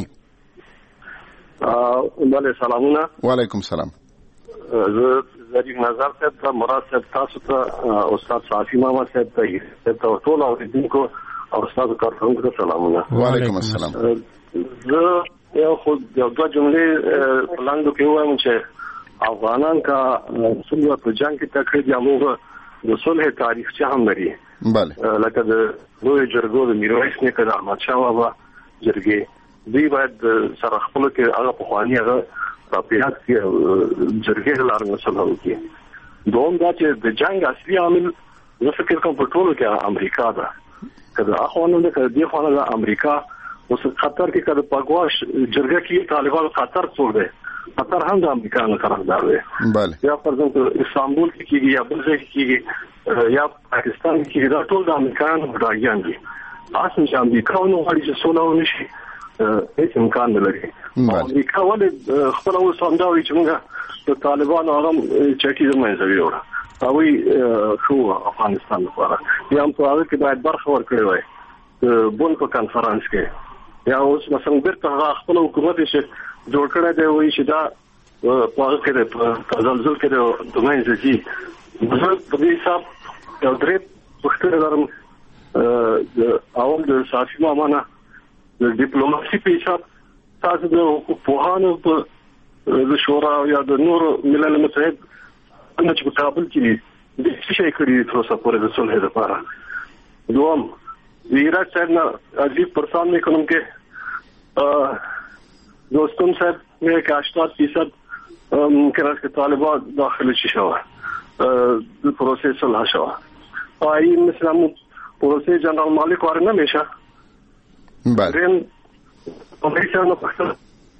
بله سلامونه. وعلیکم السلام. زه ظریف نظر صاحب ته مراد صاحب تاسو ته استاد صافي ماما صاحب ته ته ټول اوریدونکو او استاد کارکونکو ته سلامونه. وعلیکم السلام. زه یو خو یو دوه جملې پلاندو کې وایم چې افغانان کا څنګه په جنگ کې تکړه دي موږ د صلح تاریخ چې هم لري. بله لکه د لوی جرګو د میرویس نیکه د احمد شاه بابا جرګې دوی باید سره خپل کې هغه په خواني هغه راپیات کې جرګې لارنه صلح وکړي. دوم دا چې د جنگ اصلي عامل زه فکر کوم په ټولو کې امریکا ده. کله اخوانو ده کله دی خوانه د امریکا اوس قطر کې کله پګواش جرګه کې طالبان قطر څور دی قطر هم د امریکا نه طرفدار دی بله یا پر ځکه استانبول کې کېږي یا بل ځای کې کېږي یا پاکستان کې دا ټول د امریکایانو ډاګیان دي اصل چې امریکا نو غواړي چې سوله ونشي هیڅ امکان نه لري امریکا ولې خپل اوس هم دا وایي چې موږ د طالبانو هغه چټي زموږ ویوړه او خو افغانستان لپاره یا هم په هغه کې باید برخه ورکړي وای بون په کانفرنس کې یا اوس مثلا بیرته خپل حکومت چې جوړ کړی دی وایي چې دا په هغه کې په تزلزل کې د منځ دي زه په دې حساب یو درې پوښتنې لرم د اول د صافي مامانه د ډیپلوماسي په حساب تاسو د پوهانو په د شورا یا د نورو ملل متحد کوم چې په کابل کې د څه شي کړی تر اوسه پورې د صلح لپاره دوم د عراق څخه عجیب پرسان نه کوم کې دوستم صاحب میگه که هشتاد فیصد ممکن است که طالبان داخل چی شود پروسه صلح شود این مثلا پروسه جنرال مالک وارد نمیشه بله این امریکا نو پخته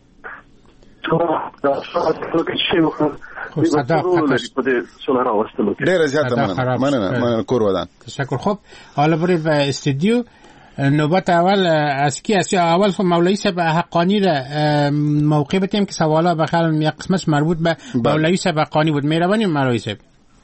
ډیره زیاته مننه مننه مننه کور ودان تشکر. خب حالا بریم به استودیو. نوبت اول از کی است؟ اول خب مولوی صاحب حقانی را موقع بدیم که سوالا بخیر یک قسمت مربوط به مولوی صاحب حقانی بود. مهربانی مولوی صاحب.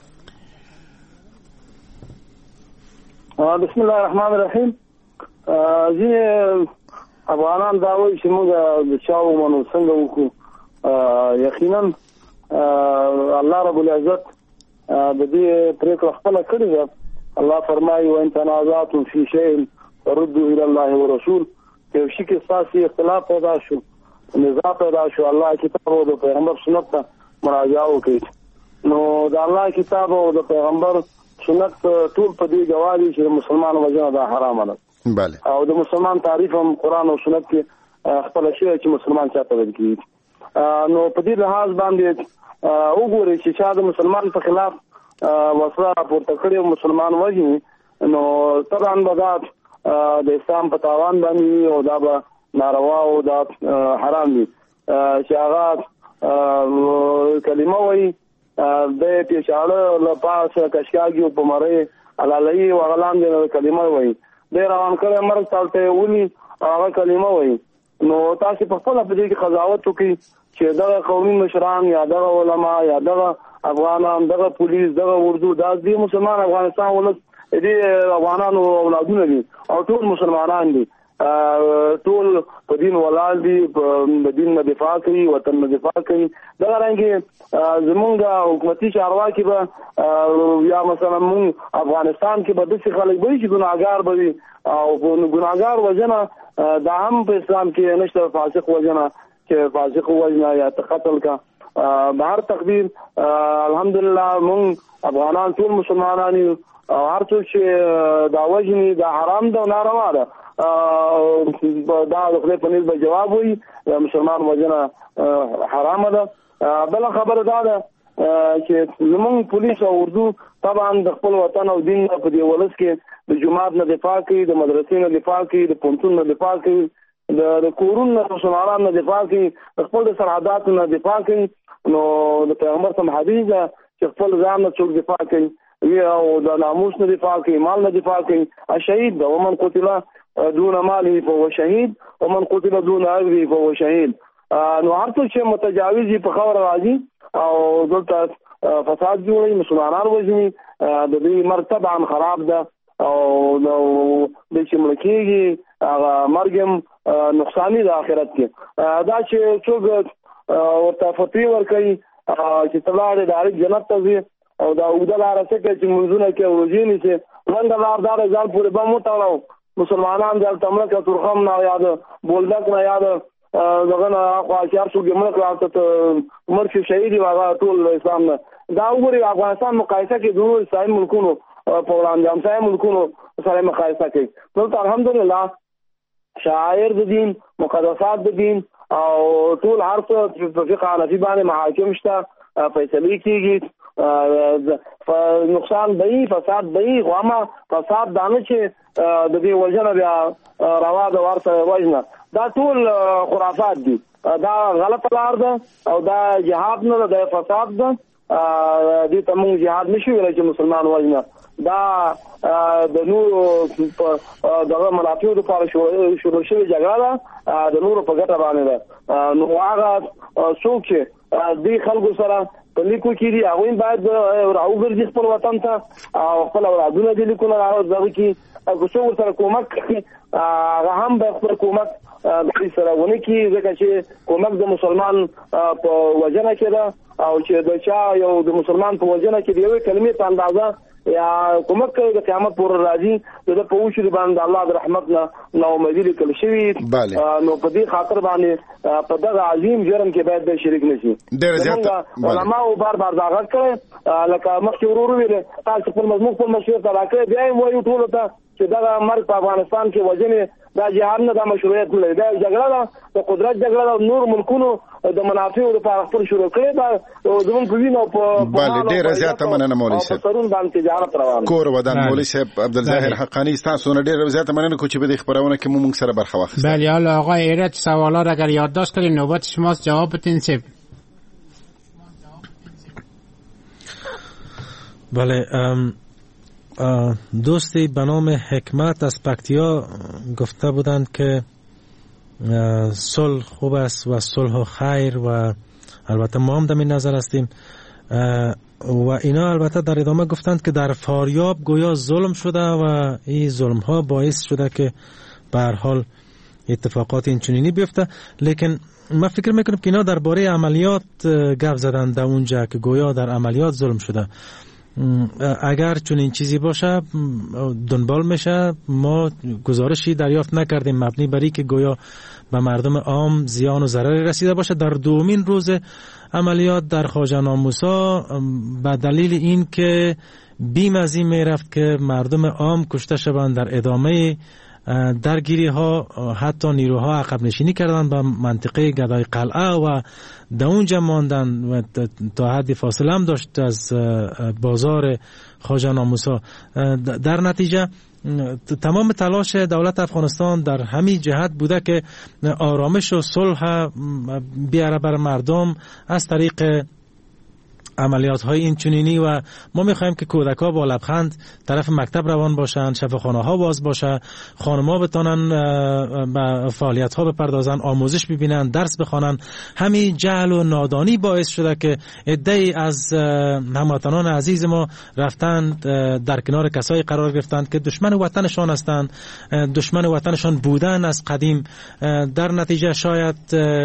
بسم الله الرحمن الرحیم. ځینې افغانان دا وایي چې موږ د چا ومنو څنګه وکړو. یقینا الله رب العزت د دې پرېکړه خپله کړې ده. الله فرمایي وان تنازعتم فی شیء فردوا الى الله ورسول. یو شي کې ستاسو اختلاف پیدا شو نزاع پیدا شو الله کتاب او د پیغمبر سنت ته مراجعه وکړئ. نو د الله کتاب او د پیغمبر سنت ټول په دې جوابي چې مسلمان وجه دا حرام ده. بله. او د مسلمان تعریف هم قران او سنت کې خپل شی چې مسلمان چاته ویل کیږي. نو په دې لحاظ باندې وګورئ چې چا د مسلمان په خلاف وسله پورته کړې مسلمان وایي نو طبعا به د اسلام په تاوان باندې او دا به ناروا او دا حرام دي. چې هغه کلمه وایي د پیښاله لپاره کشکاږي په مړی علالي وغلام د کلمه وایي د روان کړه مرګ تلته ونی هغه کلمه وایي. نو تاسو په خپل په دې کې قضاوت وکړئ چې دغه قومي مشران یا دغه علما یا دغه افغانان دغه پولیس دغه اردو دا د مسلمان افغانستان ولس دې افغانانو اولادونه دي او ټول مسلمانان دي ټول په دین ولال دي په دین نه دفاع کوي وطن نه دفاع کوي. دا رنګه زمونږ حکومتي چارواکي به یا مثلا مون افغانستان کې به داسې خلک به چې ګناهګار به وي او ګناهګار وجنه دا هم په اسلام کې نشته فاسق وجنه چې فاسق وجنه یا قتل کا بهر تقدیر الحمدلله مون افغانان ټول مسلمانان یو او هر څوک چې دا وجني دا حرام ده او ناروا ده دا د خپل پنځ به جواب وي مسلمان وجنه حرام ده. بل خبره دا ده چې زمونږ پولیس او اردو طبعا د خپل وطن او دین په دی ولس کې د جماعت نه دفاع کوي د مدرسې نه دفاع کوي د پونتون نه دفاع کوي د کورونو نه مسلمانانو نه دفاع کوي خپل د سرحداتو نه دفاع کوي. نو د پیغمبر سم حدیث چې خپل ځان نه څوک دفاع کوي او د ناموس نه دفاع کوي مال نه دفاع کوي شهید ده. ومن قتل دون ماله فهو شهید ومن قتل دون اجره فهو شهید. نو هر څوک چې متجاوز په خبر راځي او دلته فساد جوړي مسلمانان وژني د دې مرتبه خراب ده او د چې ملکیږي هغه مرګم نقصانی د آخرت کې دا چې څوک ورته فتوی ورکوي چې تبلاړ د اړ جنت ته ځي او دا وګړه لاره څخه چې منځونه کې ورځي نشي لاندې لار دار ځان پورې به مو تاړو مسلمانان ځل تمره کې ترخم نه یاد بولدک نه یاد دغه نه خو اشعار شو ګمړه کړه مرشي شهید واغه ټول اسلام نه دا وګوري افغانستان مقایسه کې دوه اسلامي ملکونو په وړاندې همسایه ملکونو سره مقایسه کوي. نو الحمدلله شاعر د دین مقدسات د دین او ټول هر څه په فقه حنفي باندې محاکم شته فیصله کیږي نقصان به فساد به خو ما فساد دانه چې د دې وجنه بیا روا د ورته وجنه دا ټول خرافات دي دا غلط لار ده او دا جهاد نه ده فساد ده دې ته موږ جهاد نشو ویلای چې مسلمان وجنه دا د نور دغه منافعو لپاره شروع شوی جګړه ده د نور په ګټه باندې ده نو هغه څوک چې دې خلکو سره په لیکو کې دي هغه باید راوګرځي خپل وطن ته او خپل اولادونه دې لیکونه راوځي کې او څو سره کومک هغه هم به خپل کومک د سره ونه کې ځکه چې کومک د مسلمان په وجنه کې ده او چې د چا یو د مسلمان په وجنه کې دی یو کلمې په اندازه یا کومک کوي د قیامت پر راځي د په وشو باندې الله د رحمت نه نو امیدي لیکل شوی نو په دې خاطر باندې په دغه عظیم جرم کې باید د شریک نشي ډېر زیات علماء او بار بار دا غږ کوي لکه مخکې ورور ویل تاسو په مضمون په مشورت راکړئ بیا یې وایو ټول ته چې دا مرګ په افغانستان کې وجنه دا جهاد نه د مشروعیت نه دا جګړه ده د قدرت جګړه ده نور ملکونو د منافعو لپاره خپل شروع کړي دا زموږ په وینو په بله ډېره زیاته مننه مولوي صاحب پرون باندې تجارت روان کور ودان مولوي صاحب عبدالظاهر حقانی تاسو نه ډېره زیاته مننه کوم چې به د خبرونه کې موږ سره برخه واخیست. بله حالا آقای ایرج سوالات اگر یادداشت کنید نوبت شماست جواب بدین صاحب. بله دوستی به نام حکمت از پکتیا گفته بودند که صلح خوب است و صلح و خیر و البته ما هم در این نظر هستیم و اینا البته در ادامه گفتند که در فاریاب گویا ظلم شده و این ظلم ها باعث شده که به هر حال اتفاقات اینچنینی بیفته. لیکن من فکر میکنم که اینا درباره عملیات گپ زدن در اونجا که گویا در عملیات ظلم شده. اگر چون این چیزی باشه دنبال میشه. ما گزارشی دریافت نکردیم مبنی بر اینکه گویا به مردم عام زیان و ضرری رسیده باشه. در دومین روز عملیات در خواجه ناموسا به دلیل این که بیم از این میرفت که مردم عام کشته شوند در ادامه درگیری ها حتی نیروها عقب نشینی کردن به منطقه گدای قلعه و در اونجا ماندن و تا حد فاصله هم داشت از بازار خواجه ناموسا. در نتیجه تمام تلاش دولت افغانستان در همین جهت بوده که آرامش و صلح بیاره بر مردم از طریق عملیات های این چنینی و ما میخوایم که کودکا با لبخند طرف مکتب روان باشن، شفاخانه ها باز باشه، خانم‌ها بتونن به فعالیت ها بپردازن، آموزش ببینن، درس بخوانن. همین جهل و نادانی باعث شده که عده‌ای از هموطنان عزیز ما رفتن در کنار کسایی قرار گرفتند که دشمن وطنشان هستند، دشمن وطنشان بودن از قدیم. در نتیجه شاید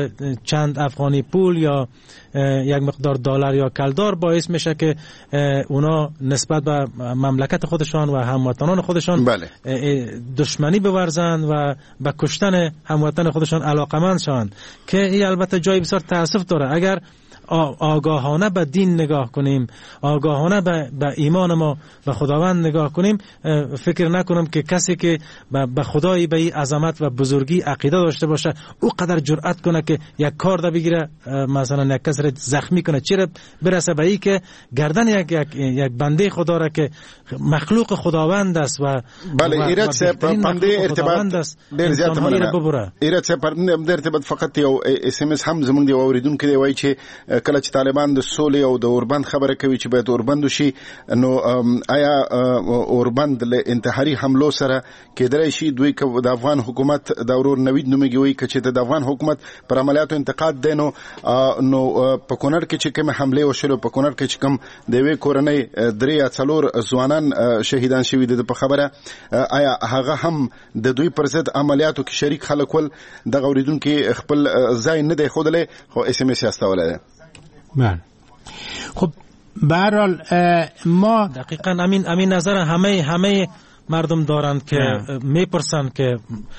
چند افغانی پول یا یک مقدار دلار یا کلدار باعث میشه که اونا نسبت به مملکت خودشان و هموطنان خودشان بله. دشمنی بورزند و به کشتن هموطن خودشان علاقمند شوند که این البته جای بسیار تأسف داره. اگر آگاهانه به دین نگاه کنیم، آگاهانه به, به ایمان ما به خداوند نگاه کنیم، فکر نکنم که کسی که به خدای به این عظمت و بزرگی عقیده داشته باشه او قدر جرأت کنه که یک کار ده بگیره مثلا یک کس را زخمی کنه، چرا برسه به این که گردن یک, یک, یک بنده خدا را که مخلوق خداوند است و بله ایراد صاحب پنده ارتباط ډیر زیات مننه. ایراد صاحب پنده ارتباط فقط یو اس ام اس هم زمونږ دی اوریدونکو دی وایي چې کله چې طالبان د سولې او د اوربند خبره کوي چې باید اوربند شي، نو آیا اوربند له انتحاري حملو سره کېدای شي دوی که د افغان حکومت د اورور نوید نومېږي وایي که چې د افغان حکومت پر عملیاتو انتقاد دی نو نو په کونړ کې چې کومې حملې وشولې په کونړ کې چې کوم د یوې کورنۍ درې یا څلور ځوانان شهیدان شوي دي په خبره آیا هغه هم د دوی پر ضد عملیاتو کې شریک خلک ول دغه اوریدونکي خپل ځای نه دی ښودلی خو اس ام اس یې استولی دی. بله خب به هر حال ما دقیقاً امین امین نظر همه همه مردم دارند که میپرسند که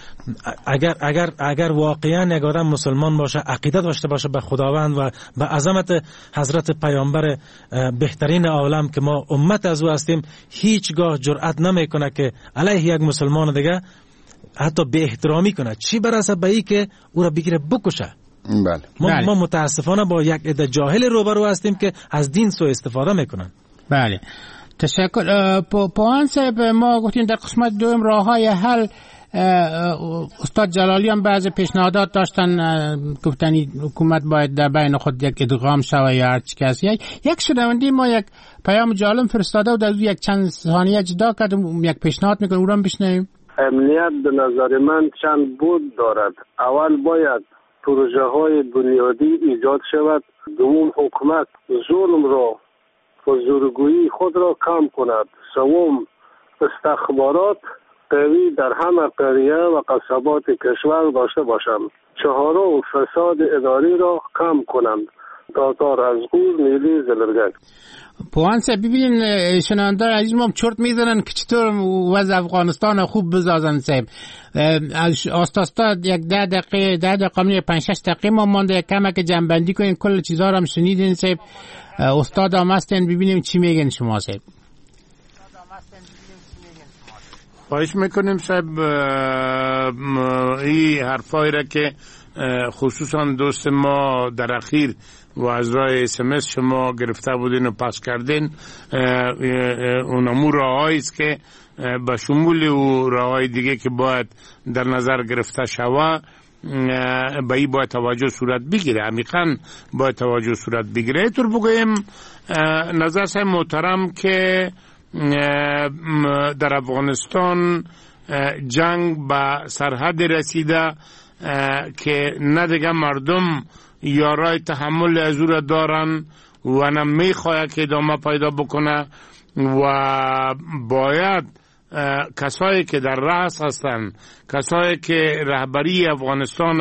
اگر اگر اگر واقعا یک آدم مسلمان باشه، عقیده داشته باشه به خداوند و به عظمت حضرت پیامبر بهترین عالم که ما امت از او هستیم، هیچگاه جرأت نمیکنه که علیه یک مسلمان دیگه حتی به احترامی کنه، چی برسه به این که او را بگیره بکشه. بله. ما, بله. ما متاسفانه با یک عده جاهل روبرو هستیم که از دین سوء استفاده میکنن. بله تشکر. پوان صاحب ما گفتیم در قسمت دوم راههای حل، استاد جلالیان بعض پیشنهادات داشتن، گفتن حکومت باید در بین خود یک ادغام شود یا هر چی کسی. یک شنونده ما یک پیام جالب فرستاده و در یک چند ثانیه جدا کرد، یک پیشنهاد میکنه او را بشنویم. امنیت به نظر من چند بود دارد. اول باید پروژه های بنیادی ایجاد شود، دوم حکومت ظلم را و زورگویی خود را کم کند، سوم استخبارات قوی در همه قریه و قصبات کشور داشته باشند، چهارم فساد اداری را کم کنند. تاتار از غور، نیلی زلرگک. پوان صاحب ببینین شنونده عزیز ما چرت میزنن که چطور وضع افغانستان خوب بسازن. صاحب آستاستا یک ده دقیقه ده دقیقه پنج شش دقیقه ما مانده، کمک جنبندی کنین، کل چیزا رو هم شنیدین. صاحب استاد هم هستن، ببینیم چی میگن شما. صاحب خواهش میکنیم صاحب این حرفایی را که خصوصا دوست ما در اخیر و از راه اس ام اس شما گرفته بودین و پس کردین، اونمو راهایی است که به شمول و راههای دیگه که باید در نظر گرفته شود به این باید توجه صورت بگیره، عمیقاً باید توجه صورت بگیره. اینطور بگویم نظر صاحب محترم که در افغانستان جنگ به سرحد رسیده که نه دیگه مردم یارای تحمل از او را دارن و نه میخواهد که ادامه پیدا بکنه و باید کسایی که در رأس هستن، کسایی که رهبری افغانستان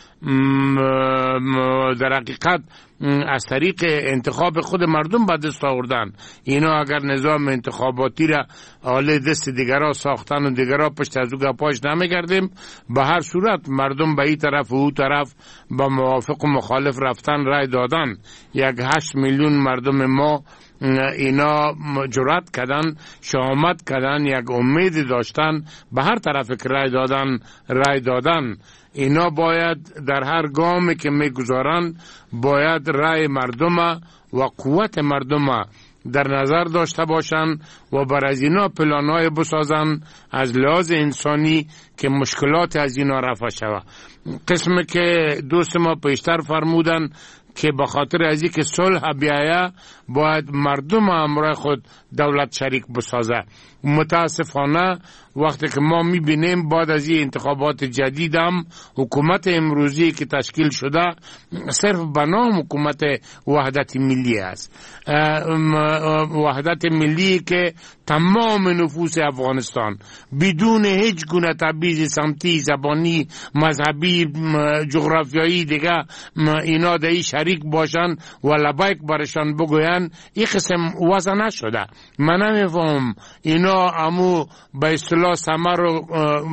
در حقیقت از طریق انتخاب خود مردم به دست آوردن، اینا اگر نظام انتخاباتی را آله دست دیگرها ساختن و دیگرها پشت از او گپاش نمیگردیم، به هر صورت مردم به این طرف و او طرف با موافق و مخالف رفتن رای دادن. یک هشت میلیون مردم ما اینا جرأت کردن، شهامت کردن، یک امید داشتن، به هر طرف که رای دادن رای دادن. اینا باید در هر گامی که میگذارن باید رای مردم و قوت مردم در نظر داشته باشن و بر از اینا پلانهای بسازن از لحاظ انسانی که مشکلات از اینا رفع شود. قسم که دوست ما پیشتر فرمودن که به خاطر از اینکه صلح بیایه باید مردم همراه خود دولت شریک بسازه. متاسفانه وقتی که ما میبینیم بعد از این انتخابات جدید هم حکومت امروزی که تشکیل شده صرف به نام حکومت وحدت ملی است، وحدت ملی که تمام نفوس افغانستان بدون هیچ گونه تبعیض سمتی، زبانی، مذهبی، جغرافیایی دیگه اینا در این شریک باشن و لبیک برشان بگوین، این قسم وضع نشده. من نمیفهم اینا امو به اصطلاح ثمر و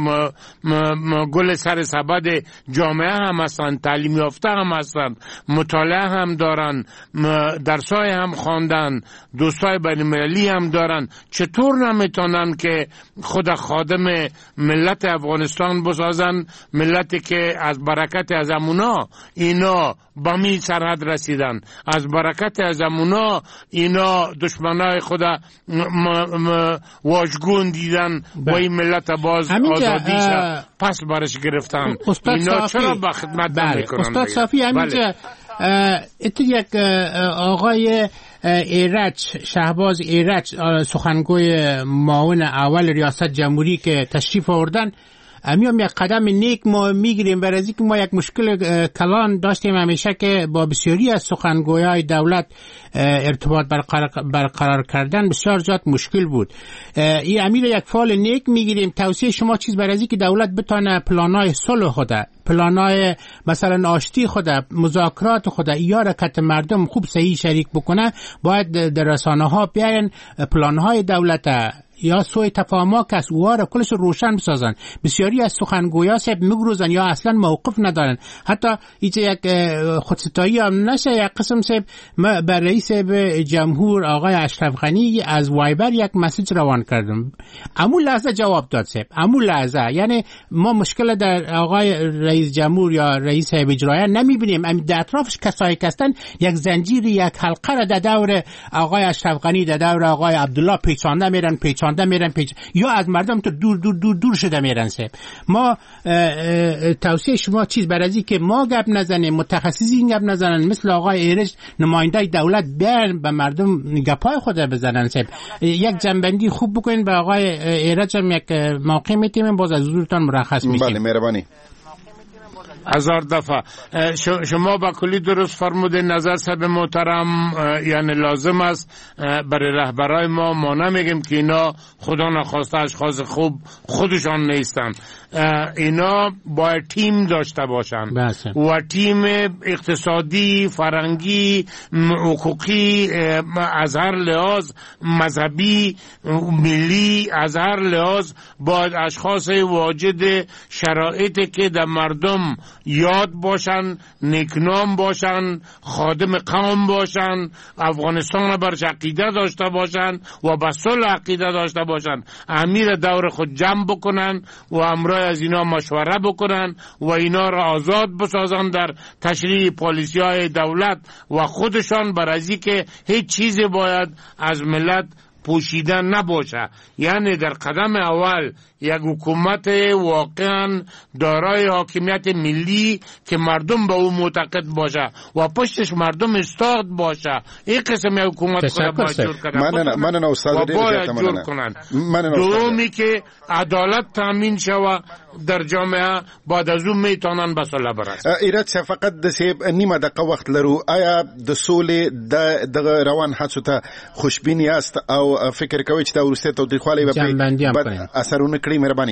گل سر سبد جامعه هم هستن، تعلیم یافته هم هستن، مطالعه هم دارن، درسای هم خواندن، دوستای بین المللی هم دارن، چطور نمیتونن که خود خادم ملت افغانستان بسازن؟ ملتی که از برکت از امونا اینا با می سرحد رسیدن، از برکت از امونا اینا دشمنای خدا واژگون دیدن و این ملت باز آزادیش پس برش گرفتن. اینا چرا با خدمت نمیکنن؟ استاد صافی همینجا ات یک آقای ایرج، شهباز ایرج، سخنگوی معاون اول ریاست جمهوری که تشریف آوردن، امیام یک قدم نیک ما میگیریم برای اینکه ما یک مشکل کلان داشتیم همیشه که با بسیاری از سخنگویای دولت ارتباط برقرار, برقرار کردن بسیار زیاد مشکل بود. این امیر یک فعال نیک میگیریم. توصیه شما چیز برای اینکه دولت بتونه پلانای صلح خود، پلانای مثلا آشتی خود، مذاکرات خود، یا حرکت مردم خوب صحیح شریک بکنه، باید در رسانه ها بیاین پلانهای دولت یا سوء تفاهم که است اوها را کلش روشن بسازن. بسیاری از سخنگویا سب میگروزن یا اصلا موقف ندارن، حتی هیچ یک خودستایی هم نشه. یک قسم سب ما بر رئیس جمهور آقای اشرف غنی از وایبر یک مسیج روان کردم، امون لحظه جواب داد سب، امون لحظه. یعنی ما مشکل در آقای رئیس جمهور یا رئیس هیئت اجراییه نمیبینیم، امی در اطرافش کسایی که هستن یک زنجیر یک حلقه را در دور آقای اشرف غنی در دور آقای عبدالله پیچانده میرن پیچانده میرن پیچ... یا از مردم تو دور دور دور دور شده میرن سب. ما توصیه شما چیز برازی که ما گپ نزنیم، متخصصین گپ نزنن، مثل آقای ایرج نماینده دولت بیان به مردم گپای خود بزنن سب. یک جنبندی خوب بکنین به آقای ایرج هم یک موقع میتیم باز از حضورتان مرخص میشیم. بله مهربانی. هزار دفعه شما با کلی درست فرموده. نظر صاحب محترم یعنی لازم است برای رهبرای ما، ما نمیگیم که اینا خدا نخواسته اشخاص خوب خودشان نیستن، اینا باید تیم داشته باشن بسه. و تیم اقتصادی، فرنگی، حقوقی، از هر لحاظ مذهبی، ملی، از هر لحاظ باید اشخاص واجد شرایطی که در مردم یاد باشن، نیکنام باشن، خادم قوم باشن، افغانستان برش عقیده داشته باشن و به صلح عقیده داشته باشن، امیر دور خود جمع بکنن و امرای از اینا مشوره بکنن و اینا را آزاد بسازن در تشریع پالیسی های دولت و خودشان، برای که هیچ چیزی باید از ملت پوشیدن نباشه. یعنی در قدم اول یک حکومت واقعا دارای حاکمیت ملی که مردم به او معتقد باشه و پشتش مردم استاد باشه، این قسم حکومت خود باید جور کنن. من نه من نه استاد باید جور کنن. دومی که عدالت تامین شود در جامعه، بعد از اون میتونن به صلح برسن. ایراد فقط د سیب نیمه دقیقه وخت لرو، آیا د سولې د روان حادثو ته خوشبینی است او فکر کوي چې د ورسته تاوتریخوالي به بد اثرونه کړی؟ مهرباني.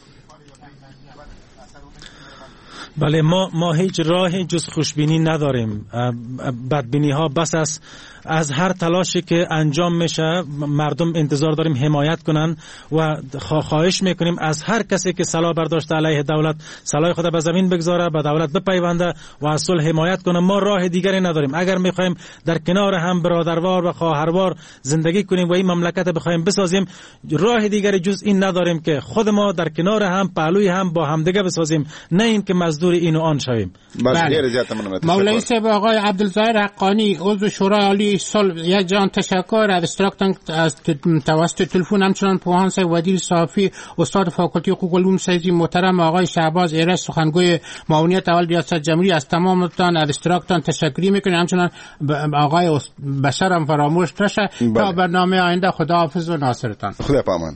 بله ما ما هیچ راهی جز خوشبینی نداریم. بدبینی ها بس است. از هر تلاشی که انجام میشه مردم انتظار داریم حمایت کنن و خواهش میکنیم از هر کسی که سلاح برداشته علیه دولت سلاح خود به زمین بگذاره، به دولت بپیونده و از صلح حمایت کنه. ما راه دیگری نداریم. اگر میخوایم در کنار هم برادروار و خواهروار زندگی کنیم و این مملکت بخوایم بسازیم، راه دیگری جز این نداریم که خود ما در کنار هم پهلوی هم با همدیگه بسازیم، نه این که مزدور این و آن شویم. مولوی صاحب آقای عبدالظاهر حقانی عضو شورای عالی صلح، یک جان تشکر از اشتراک از توسط تلفن، همچنان پوهان صاحب وزیر صحافی استاد فاکولته حقوق و علوم سیاسی محترم آقای شهباز ایرج سخنگوی معاونیت اول ریاست جمهوری، از تمامتان از اشتراکتان تشکر میکنیم. همچنان آقای بشر هم فراموش نشه. تا برنامه آینده خداحافظ و ناصرتان. خدا پامان.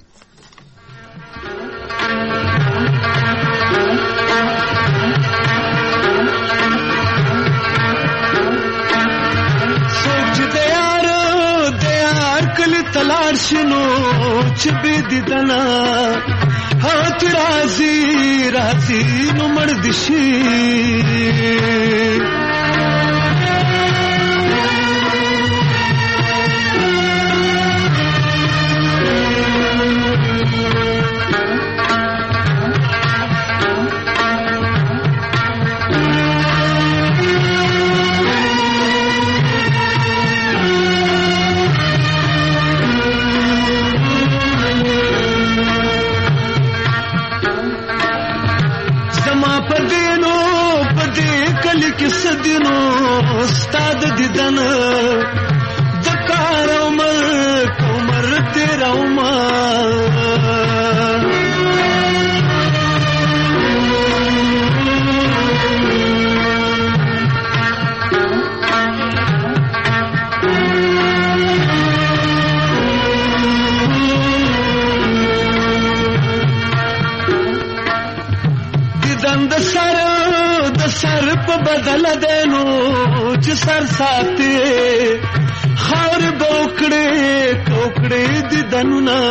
تلار شنو چې بيد دنا هات رازي رازي نو مرد شي سدینو استاد دیدن د کار عمر عمر تیرا عمر دیدن د سر سر په بدل دینو چې سر ساتي خاور بوکړې ټوکړې دي دنونه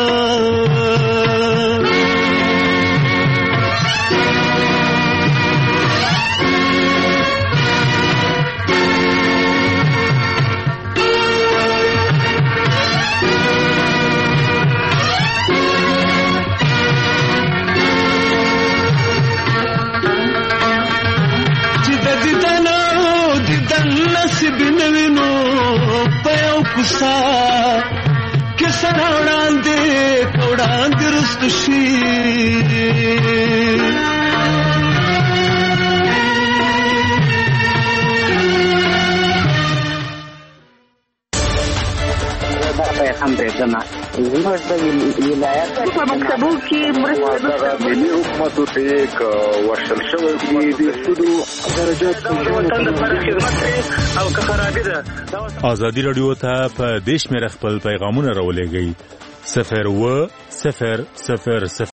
سخت شي هم برېښنا زموږ د ولایت په مکتبو کې مرسته د ملي حکومتو ته یک ورشل شوی دی د سودو درجات د وطن لپاره خدمت او که خرابې ده. ازادي رادیو ته په دیش مې خپل پیغامونه راولېږئ صفر و صفر صفر صفر